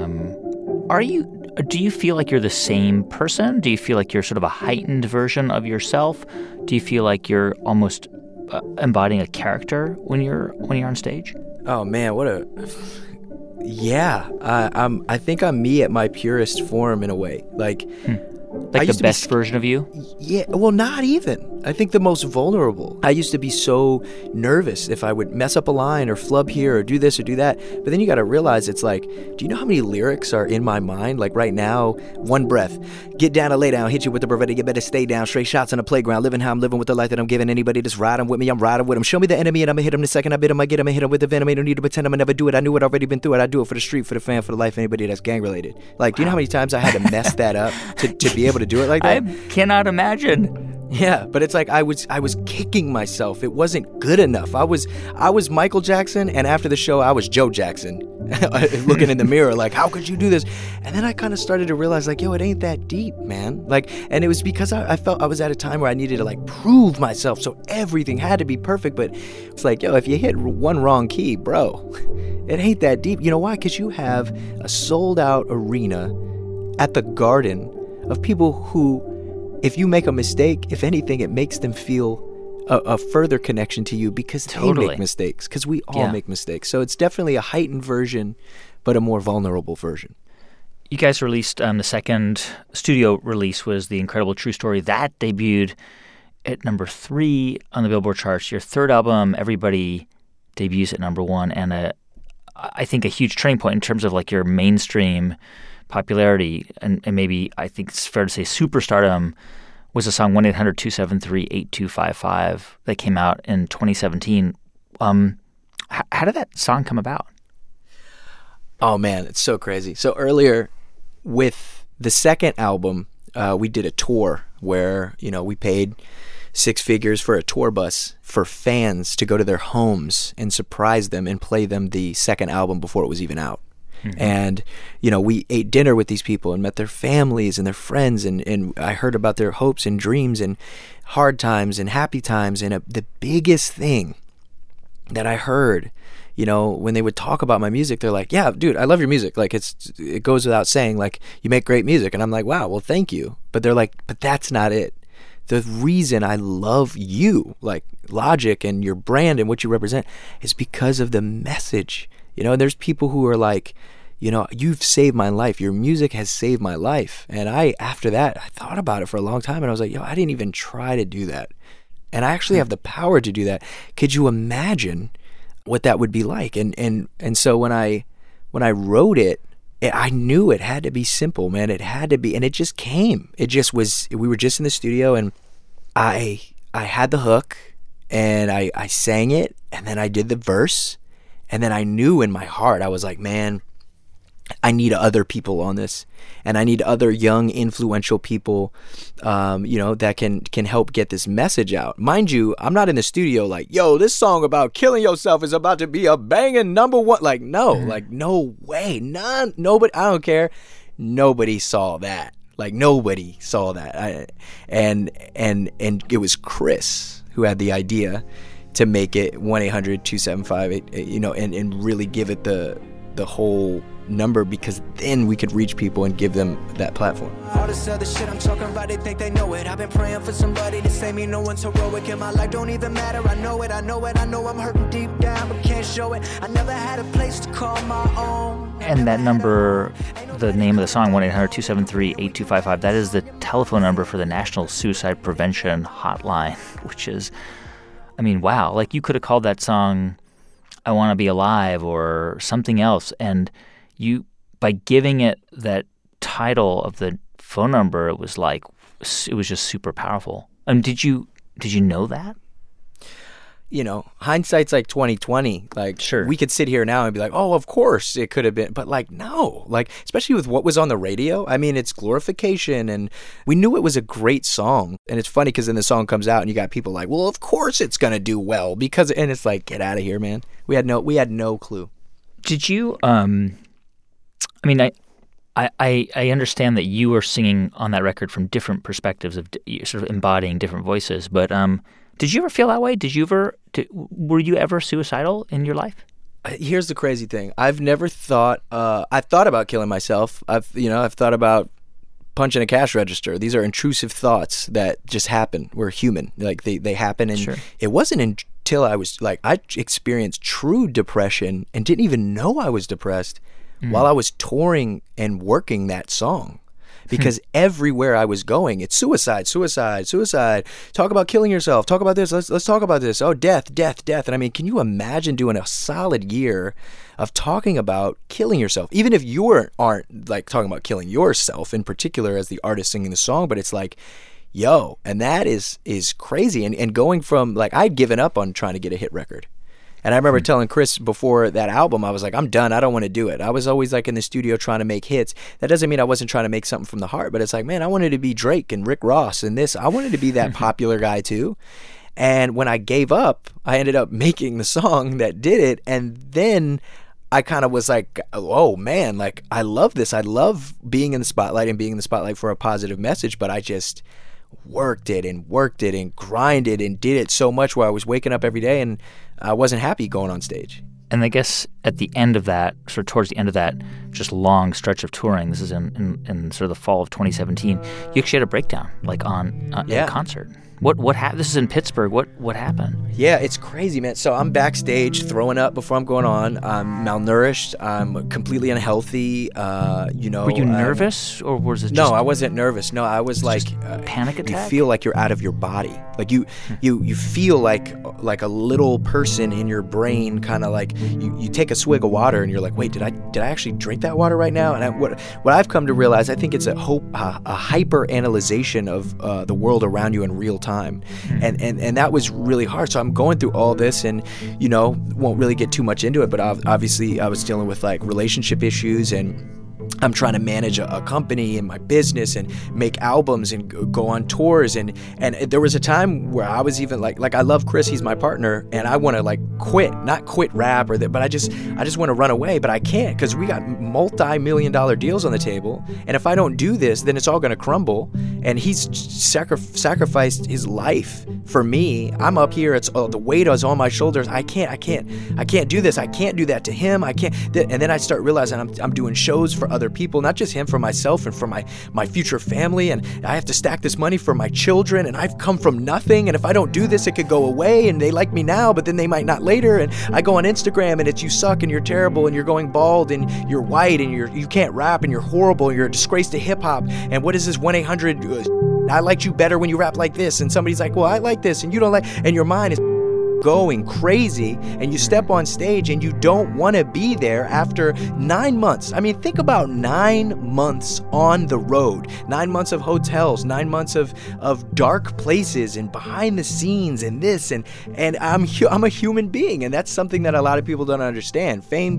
Do you feel like you're the same person? Do you feel like you're sort of a heightened version of yourself? Do you feel like you're almost embodying a character when you're on stage? Oh man, what Yeah, I think I'm me at my purest form in a way. Like Like the best version of you? Yeah, well, not even. I think the most vulnerable. I used to be so nervous if I would mess up a line or flub here or do this or do that. But then you got to realize it's like, do you know how many lyrics are in my mind? Like right now, one breath. Get down and lay down, hit you with the Beretta, you better stay down. Straight shots on the playground, living how I'm living with the life that I'm giving. Anybody that's riding with me, I'm riding with them. Show me the enemy and I'ma hit him the second I bit him. I get him and hit him with the venom. I don't need to pretend I'ma never do it. I knew it, already been through it. I do it for the street, for the fan, for the life, anybody that's gang related. Like, do you know how many times I had to mess that up to be able to do it like that? I cannot imagine. Yeah, but it's like I was kicking myself. It wasn't good enough. I was Michael Jackson, and after the show, I was Joe Jackson, looking in the mirror like, how could you do this? And then I kind of started to realize like, yo, it ain't that deep, man. Like, and it was because I felt I was at a time where I needed to like prove myself, so everything had to be perfect. But it's like, yo, if you hit one wrong key, bro, it ain't that deep. You know why? Because you have a sold-out arena at the Garden of people who, if you make a mistake, if anything, it makes them feel a further connection to you because they make mistakes, because we all make mistakes. So it's definitely a heightened version, but a more vulnerable version. You guys released the second studio release was The Incredible True Story. That debuted at number 3 on the Billboard charts. Your third album, Everybody, debuts at number 1, and I think a huge turning point in terms of like your mainstream popularity, and maybe I think it's fair to say superstardom, was a song 1-800-273-8255 that came out in 2017. How did that song come about? Oh man, it's so crazy. So earlier with the second album, we did a tour where, you know, we paid 6 figures for a tour bus for fans to go to their homes and surprise them and play them the second album before it was even out. Mm-hmm. And, you know, we ate dinner with these people and met their families and their friends. And I heard about their hopes and dreams and hard times and happy times. And the biggest thing that I heard, you know, when they would talk about my music, they're like, yeah, dude, I love your music. Like, it goes without saying, like, you make great music. And I'm like, wow, well, thank you. But they're like, but that's not it. The reason I love you, like Logic and your brand and what you represent, is because of the message. You know, there's people who are like, you know, you've saved my life. Your music has saved my life. And after that, I thought about it for a long time. And I was like, yo, I didn't even try to do that. And I actually have the power to do that. Could you imagine what that would be like? And so when I wrote it, I knew it had to be simple, man. It had to be. And it just came. It just was. We were just in the studio and I had the hook and I sang it and then I did the verse. And then I knew in my heart, I was like, man, I need other people on this. And I need other young, influential people, you know, that can help get this message out. Mind you, I'm not in the studio like, yo, this song about killing yourself is about to be a banging number 1. Like, no, like, no way. Nobody, I don't care. Nobody saw that. Like, nobody saw that. And it was Chris who had the idea to make it 1-800-275, you know, and really give it the whole number, because then we could reach people and give them that platform. All this other shit I'm talking about, they think they know it. I've been praying for somebody to save me. No one's heroic in my life, don't even matter. I know it, I know I'm hurting deep down, but can't show it. I never had a place to call my own. And that number, the name of the song, 1-800-273-8255, that is the telephone number for the National Suicide Prevention Hotline, which is, I mean, wow. Like, you could have called that song I Want to Be Alive or something else. And you, by giving it that title of the phone number, it was just super powerful. Did you know that? You know, hindsight's like 20/20. Like, sure, we could sit here now and be like, oh, of course it could have been. But like, no, like, especially with what was on the radio. I mean, it's glorification, and we knew it was a great song. And it's funny because then the song comes out and you got people like, well, of course it's going to do well because, and it's like, get out of here, man. We had no clue. Did you, I mean, I understand that you were singing on that record from different perspectives of sort of embodying different voices, but did you ever feel that way? Were you ever suicidal in your life? Here's the crazy thing. I've never thought. I've thought about killing myself. I've thought about punching a cash register. These are intrusive thoughts that just happen. We're human. Like they happen, and sure. It wasn't till I was like, I experienced true depression and didn't even know I was depressed while I was touring and working that song. Because everywhere I was going, it's suicide, suicide, suicide. Talk about killing yourself. Talk about this. Let's talk about this. Oh, death, death, death. And I mean, can you imagine doing a solid year of talking about killing yourself? Even if you aren't like talking about killing yourself in particular as the artist singing the song, but it's like, yo, and that is crazy. And going from like, I'd given up on trying to get a hit record. And I remember telling Chris before that album, I was like, I'm done. I don't want to do it. I was always like in the studio trying to make hits. That doesn't mean I wasn't trying to make something from the heart, but it's like, man, I wanted to be Drake and Rick Ross and this. I wanted to be that popular guy too. And when I gave up, I ended up making the song that did it. And then I kind of was like, oh man, like I love this. I love being in the spotlight and being in the spotlight for a positive message, but I just worked it and grinded and did it so much where I was waking up every day and I wasn't happy going on stage. And I guess at the end of that, sort of towards the end of that just long stretch of touring, this is in sort of the fall of 2017, you actually had a breakdown, like on a concert. What happened? This is in Pittsburgh. What happened? Yeah, it's crazy, man. So I'm backstage throwing up before I'm going on. I'm malnourished. I'm completely unhealthy. Were you nervous, or was it just... No, I wasn't nervous. No, I was like... panic attack? You feel like you're out of your body. Like you feel like a little person in your brain, kind of like you take a swig of water and you're like, wait, did I actually drink that water right now? And what I've come to realize, I think it's a hyper-analyzation of the world around you in real time. And that was really hard. So I'm going through all this and, won't really get too much into it, but obviously I was dealing with like relationship issues, and I'm trying to manage a company and my business and make albums and go on tours. And there was a time where I was even like I love Chris, he's my partner, and I want to like not quit rap but I just want to run away, but I can't because we got multi-million-dollar deals on the table. And if I don't do this, then it's all going to crumble. And he's sacrificed his life for me. I'm up here. It's the weight is on my shoulders. I can't do this. I can't do that to him. I can't. And then I start realizing I'm doing shows for other people, not just him, for myself and for my future family. And I have to stack this money for my children. And I've come from nothing. And if I don't do this, it could go away. And they like me now, but then they might not later. And I go on Instagram and it's you suck and you're terrible and you're going bald and you're white and you can't rap and you're horrible and you're a disgrace to hip hop. And what is this 1-800? I liked you better when you rap like this. And somebody's like, well, I like this and you don't like, and your mind is going crazy, and you step on stage and you don't want to be there after 9 months. I mean, think about 9 months on the road, 9 months of hotels, 9 months of dark places and behind the scenes and this, and I'm a human being, and that's something that a lot of people don't understand. Fame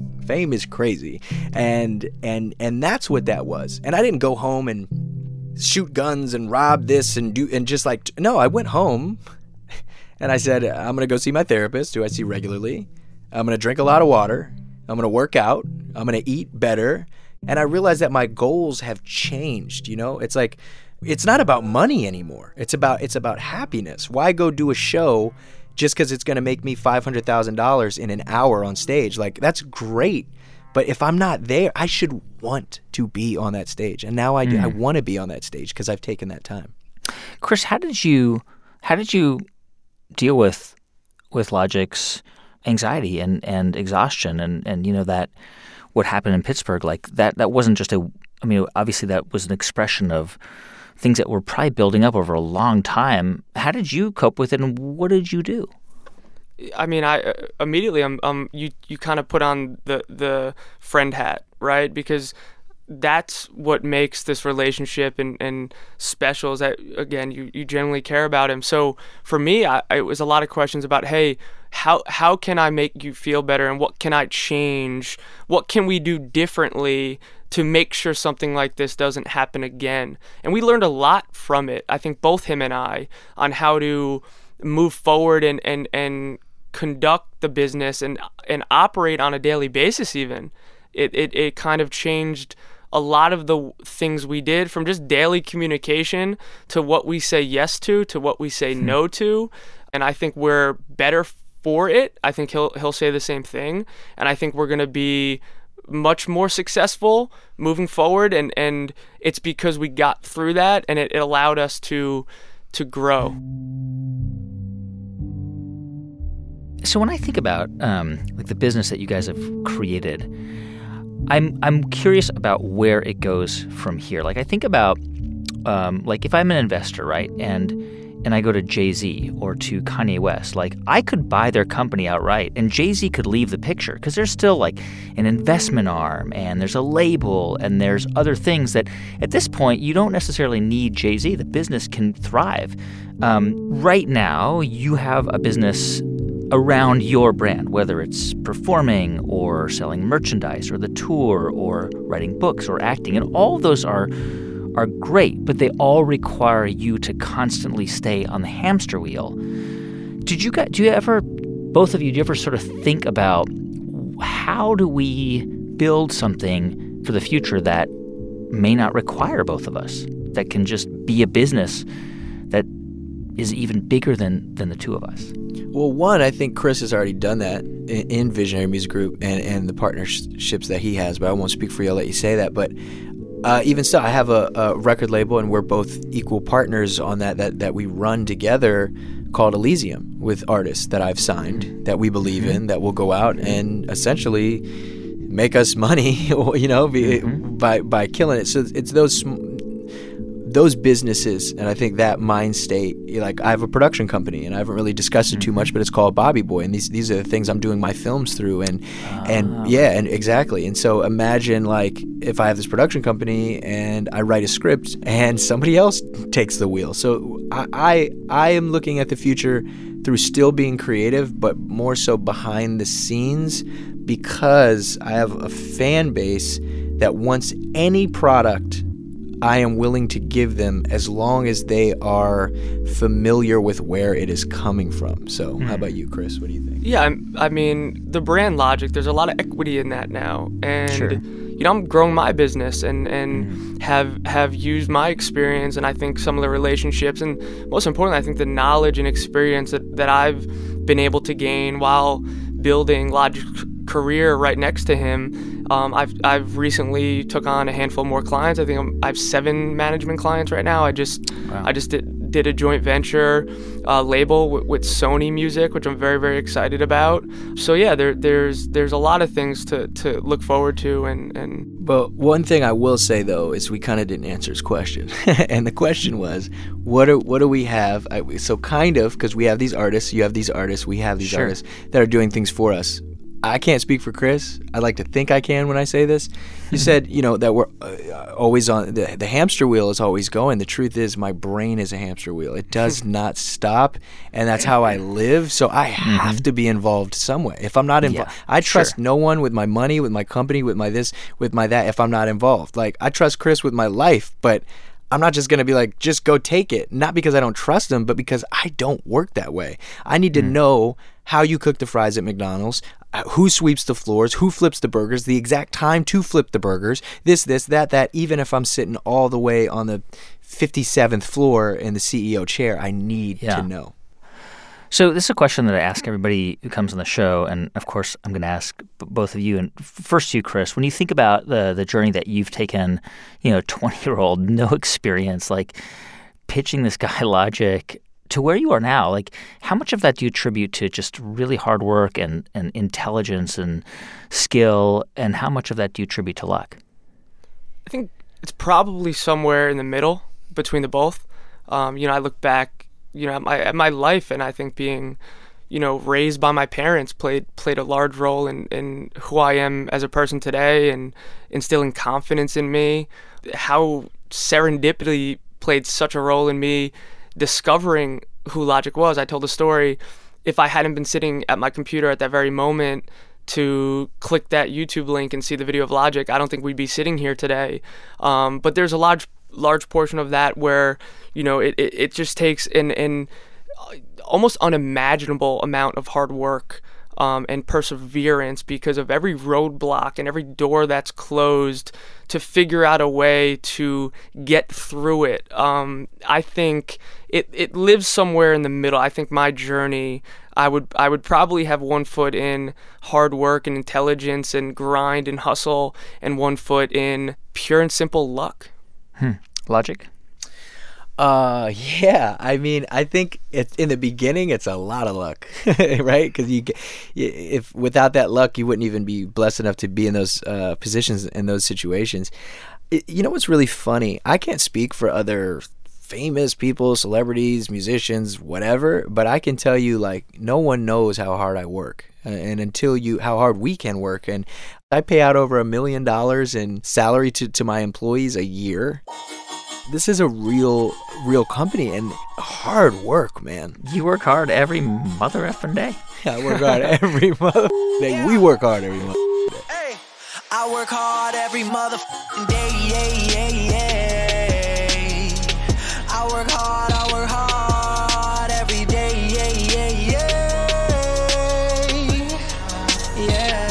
is crazy, and that's what that was. And I didn't go home and shoot guns and rob this and do, and just like, no, I went home and I said, I'm going to go see my therapist, who I see regularly. I'm going to drink a lot of water. I'm going to work out. I'm going to eat better. And I realized that my goals have changed. It's like, it's not about money anymore. It's about happiness. Why go do a show just because it's going to make me $500,000 in an hour on stage? Like, that's great. But if I'm not there, I should want to be on that stage. And now I want to be on that stage because I've taken that time. Chris, how did you deal with Logic's anxiety and exhaustion and that what happened in Pittsburgh, like that wasn't just obviously that was an expression of things that were probably building up over a long time. How did you cope with it, and what did you do? I mean, I immediately you kind of put on the friend hat, right? Because that's what makes this relationship and special, is that, again, you genuinely care about him. So for me, it was a lot of questions about, hey, how can I make you feel better, and what can I change? What can we do differently to make sure something like this doesn't happen again? And we learned a lot from it, I think, both him and I, on how to move forward and conduct the business and operate on a daily basis even. It kind of changed a lot of the things we did, from just daily communication to what we say yes to what we say no to. And I think we're better for it. I think he'll say the same thing. And I think we're going to be much more successful moving forward. And it's because we got through that, and it allowed us to grow. So when I think about like the business that you guys have created, I'm curious about where it goes from here. Like I think about like if I'm an investor, right, and I go to Jay-Z or to Kanye West, like I could buy their company outright and Jay-Z could leave the picture because there's still like an investment arm and there's a label and there's other things that at this point you don't necessarily need Jay-Z. The business can thrive. Right now you have a business around your brand, whether it's performing or selling merchandise or the tour or writing books or acting, and all of those are great, but they all require you to constantly stay on the hamster wheel. Do you ever sort of think about how do we build something for the future that may not require both of us, that can just be a business that is even bigger than the two of us? Well, one, I think Chris has already done that in Visionary Music Group and the partnerships that he has, but I won't speak for you. I'll let you say that. But even so, I have a record label, and we're both equal partners on that we run together called Elysium with artists that I've signed that we believe in, that will go out and essentially make us money, you know, by killing it. So it's those businesses, and I think that mind state, like I have a production company and I haven't really discussed it too much, but it's called Bobby Boy, and these are the things I'm doing my films through, and exactly. And so imagine like if I have this production company and I write a script and somebody else takes the wheel. So I am looking at the future through still being creative, but more so behind the scenes, because I have a fan base that wants any product I am willing to give them as long as they are familiar with where it is coming from. So how about you, Chris? What do you think? Yeah, I mean, the brand logic, there's a lot of equity in that now. And, Sure. you know, I'm growing my business and have used my experience and I think some of the relationships and most importantly, I think the knowledge and experience that I've been able to gain while building Logic's career right next to him. I've recently took on a handful more clients. I think I have 7 management clients right now. I just did a joint venture label with Sony Music, which I'm very, very excited about. So yeah, there's a lot of things to look forward to and. But one thing I will say though is we kind of didn't answer his question, and the question was, what do we have? So kind of, because we have these artists, you have these artists, we have these artists that are doing things for us. I can't speak for Chris. I like to think I can when I say this. You said, you know, that we're always on the hamster wheel is always going. The truth is my brain is a hamster wheel. It does not stop, and that's how I live. So I have to be involved some way. If I'm not involved, I trust no one with my money, with my company, with my this, with my that, if I'm not involved. Like I trust Chris with my life, but I'm not just going to be like, just go take it. Not because I don't trust him, but because I don't work that way. I need to know how you cook the fries at McDonald's, who sweeps the floors, who flips the burgers, the exact time to flip the burgers, this, that, even if I'm sitting all the way on the 57th floor in the CEO chair, I need to know. So this is a question that I ask everybody who comes on the show, and of course I'm going to ask both of you. And first you, Chris, when you think about the journey that you've taken, 20-year-old, no experience, like pitching this guy Logic to where you are now, like how much of that do you attribute to just really hard work and intelligence and skill, and how much of that do you attribute to luck? I think it's probably somewhere in the middle between the both. I look back, at my life, and I think being, raised by my parents played a large role in who I am as a person today and instilling confidence in me. How serendipity played such a role in me discovering who Logic was. I told a story, if I hadn't been sitting at my computer at that very moment to click that YouTube link and see the video of Logic, I don't think we'd be sitting here today. But there's a large portion of that where, it just takes an almost unimaginable amount of hard work and perseverance because of every roadblock and every door that's closed to figure out a way to get through it. I think it lives somewhere in the middle. I think my journey, I would probably have one foot in hard work and intelligence and grind and hustle, and one foot in pure and simple luck. Logic? Yeah. I mean, I think it's in the beginning, it's a lot of luck, right? Because if without that luck, you wouldn't even be blessed enough to be in those positions in those situations. You know what's really funny? I can't speak for other famous people, celebrities, musicians, whatever, but I can tell you, like, no one knows how hard I work, and how hard we can work. And I pay out over $1 million in salary to my employees a year. This is a real company and hard work, man. You work hard every mother effing day? Yeah, I work hard every mother day. We work hard every mother day. Hey, I work hard every motherfucking day, yeah, yeah, yeah. I work hard every day, yeah, yeah, yeah.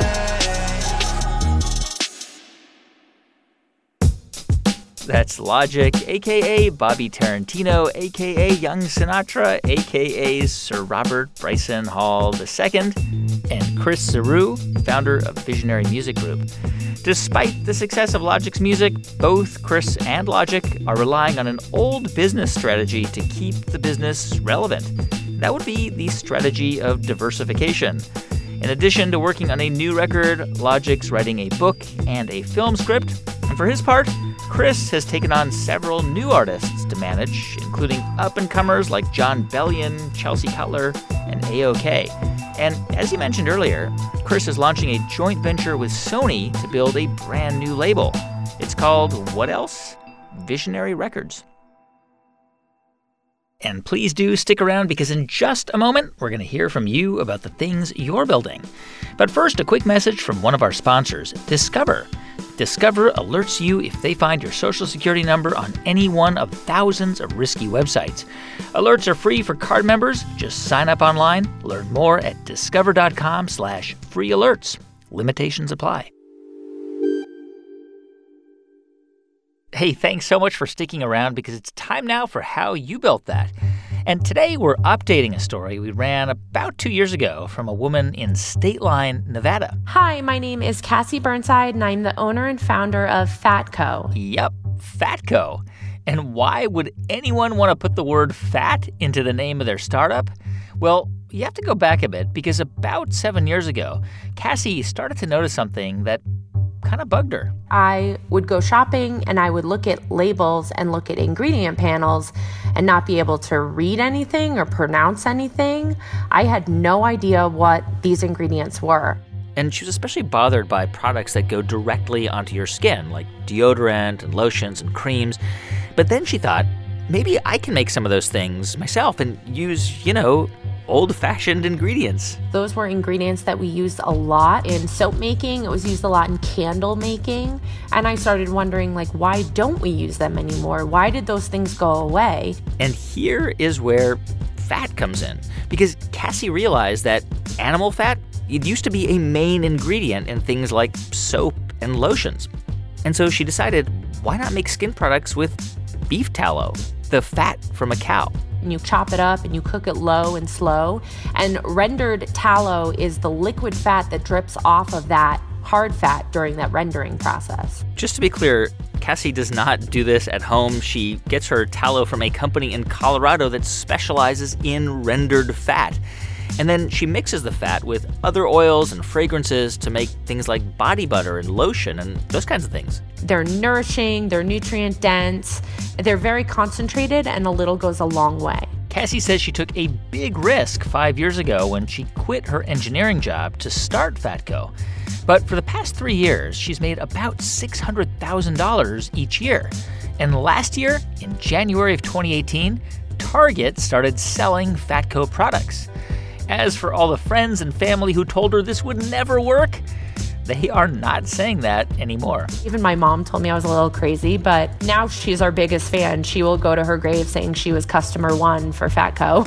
That's Logic, a.k.a. Bobby Tarantino, a.k.a. Young Sinatra, a.k.a. Sir Robert Bryson Hall II, and Chris Zarou, founder of Visionary Music Group. Despite the success of Logic's music, both Chris and Logic are relying on an old business strategy to keep the business relevant. That would be the strategy of diversification. In addition to working on a new record, Logic's writing a book and a film script. And for his part, Chris has taken on several new artists to manage, including up-and-comers like John Bellion, Chelsea Cutler, and A.OK. And as you mentioned earlier, Chris is launching a joint venture with Sony to build a brand new label. It's called, what else? Visionary Records. And please do stick around, because in just a moment, we're going to hear from you about the things you're building. But first, a quick message from one of our sponsors, Discover. Discover alerts you if they find your Social Security number on any one of thousands of risky websites. Alerts are free for card members. Just sign up online. Learn more at discover.com/free alerts. Limitations apply. Hey, thanks so much for sticking around, because it's time now for How You Built That. And today we're updating a story we ran about 2 years ago from a woman in State Line, Nevada. Hi, my name is Cassie Burnside, and I'm the owner and founder of Fatco. Yep, Fatco. And why would anyone want to put the word fat into the name of their startup? Well, you have to go back a bit, because about 7 years ago, Cassie started to notice something that kind of bugged her. I would go shopping and I would look at labels and look at ingredient panels and not be able to read anything or pronounce anything. I had no idea what these ingredients were. And she was especially bothered by products that go directly onto your skin, like deodorant and lotions and creams. But then she thought, maybe I can make some of those things myself and use, old-fashioned ingredients. Those were ingredients that we used a lot in soap making. It was used a lot in candle making. And I started wondering, why don't we use them anymore? Why did those things go away? And here is where fat comes in. Because Cassie realized that animal fat, it used to be a main ingredient in things like soap and lotions. And so she decided, why not make skin products with beef tallow, the fat from a cow? And you chop it up and you cook it low and slow. And rendered tallow is the liquid fat that drips off of that hard fat during that rendering process. Just to be clear, Cassie does not do this at home. She gets her tallow from a company in Colorado that specializes in rendered fat. And then she mixes the fat with other oils and fragrances to make things like body butter and lotion and those kinds of things. They're nourishing, they're nutrient dense, they're very concentrated, and a little goes a long way. Cassie says she took a big risk 5 years ago when she quit her engineering job to start Fatco. But for the past 3 years, she's made about $600,000 each year. And last year, in January of 2018, Target started selling Fatco products. As for all the friends and family who told her this would never work, they are not saying that anymore. Even my mom told me I was a little crazy, but now she's our biggest fan. She will go to her grave saying she was customer one for Fatco.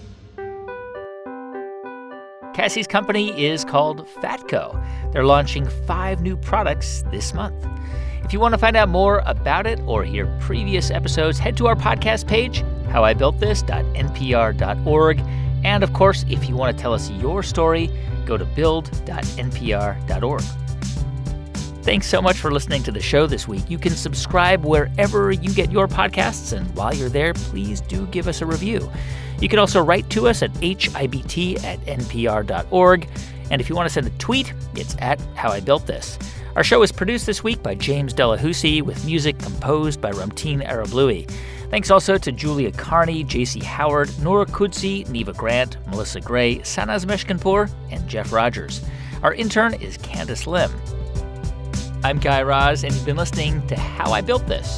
Cassie's company is called Fatco. They're launching 5 new products this month. If you want to find out more about it or hear previous episodes, head to our podcast page, howibuiltthis.npr.org. And, of course, if you want to tell us your story, go to build.npr.org. Thanks so much for listening to the show this week. You can subscribe wherever you get your podcasts, and while you're there, please do give us a review. You can also write to us at hibt@npr.org. And if you want to send a tweet, it's @HowIBuiltThis. Our show is produced this week by James Delahousie with music composed by Ramtin Arablouei. Thanks also to Julia Carney, J.C. Howard, Nora Kudsi, Neva Grant, Melissa Gray, Sanaz Meshkinpour, and Jeff Rogers. Our intern is Candace Lim. I'm Guy Raz, and you've been listening to How I Built This.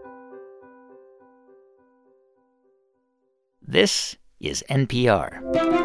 This is NPR.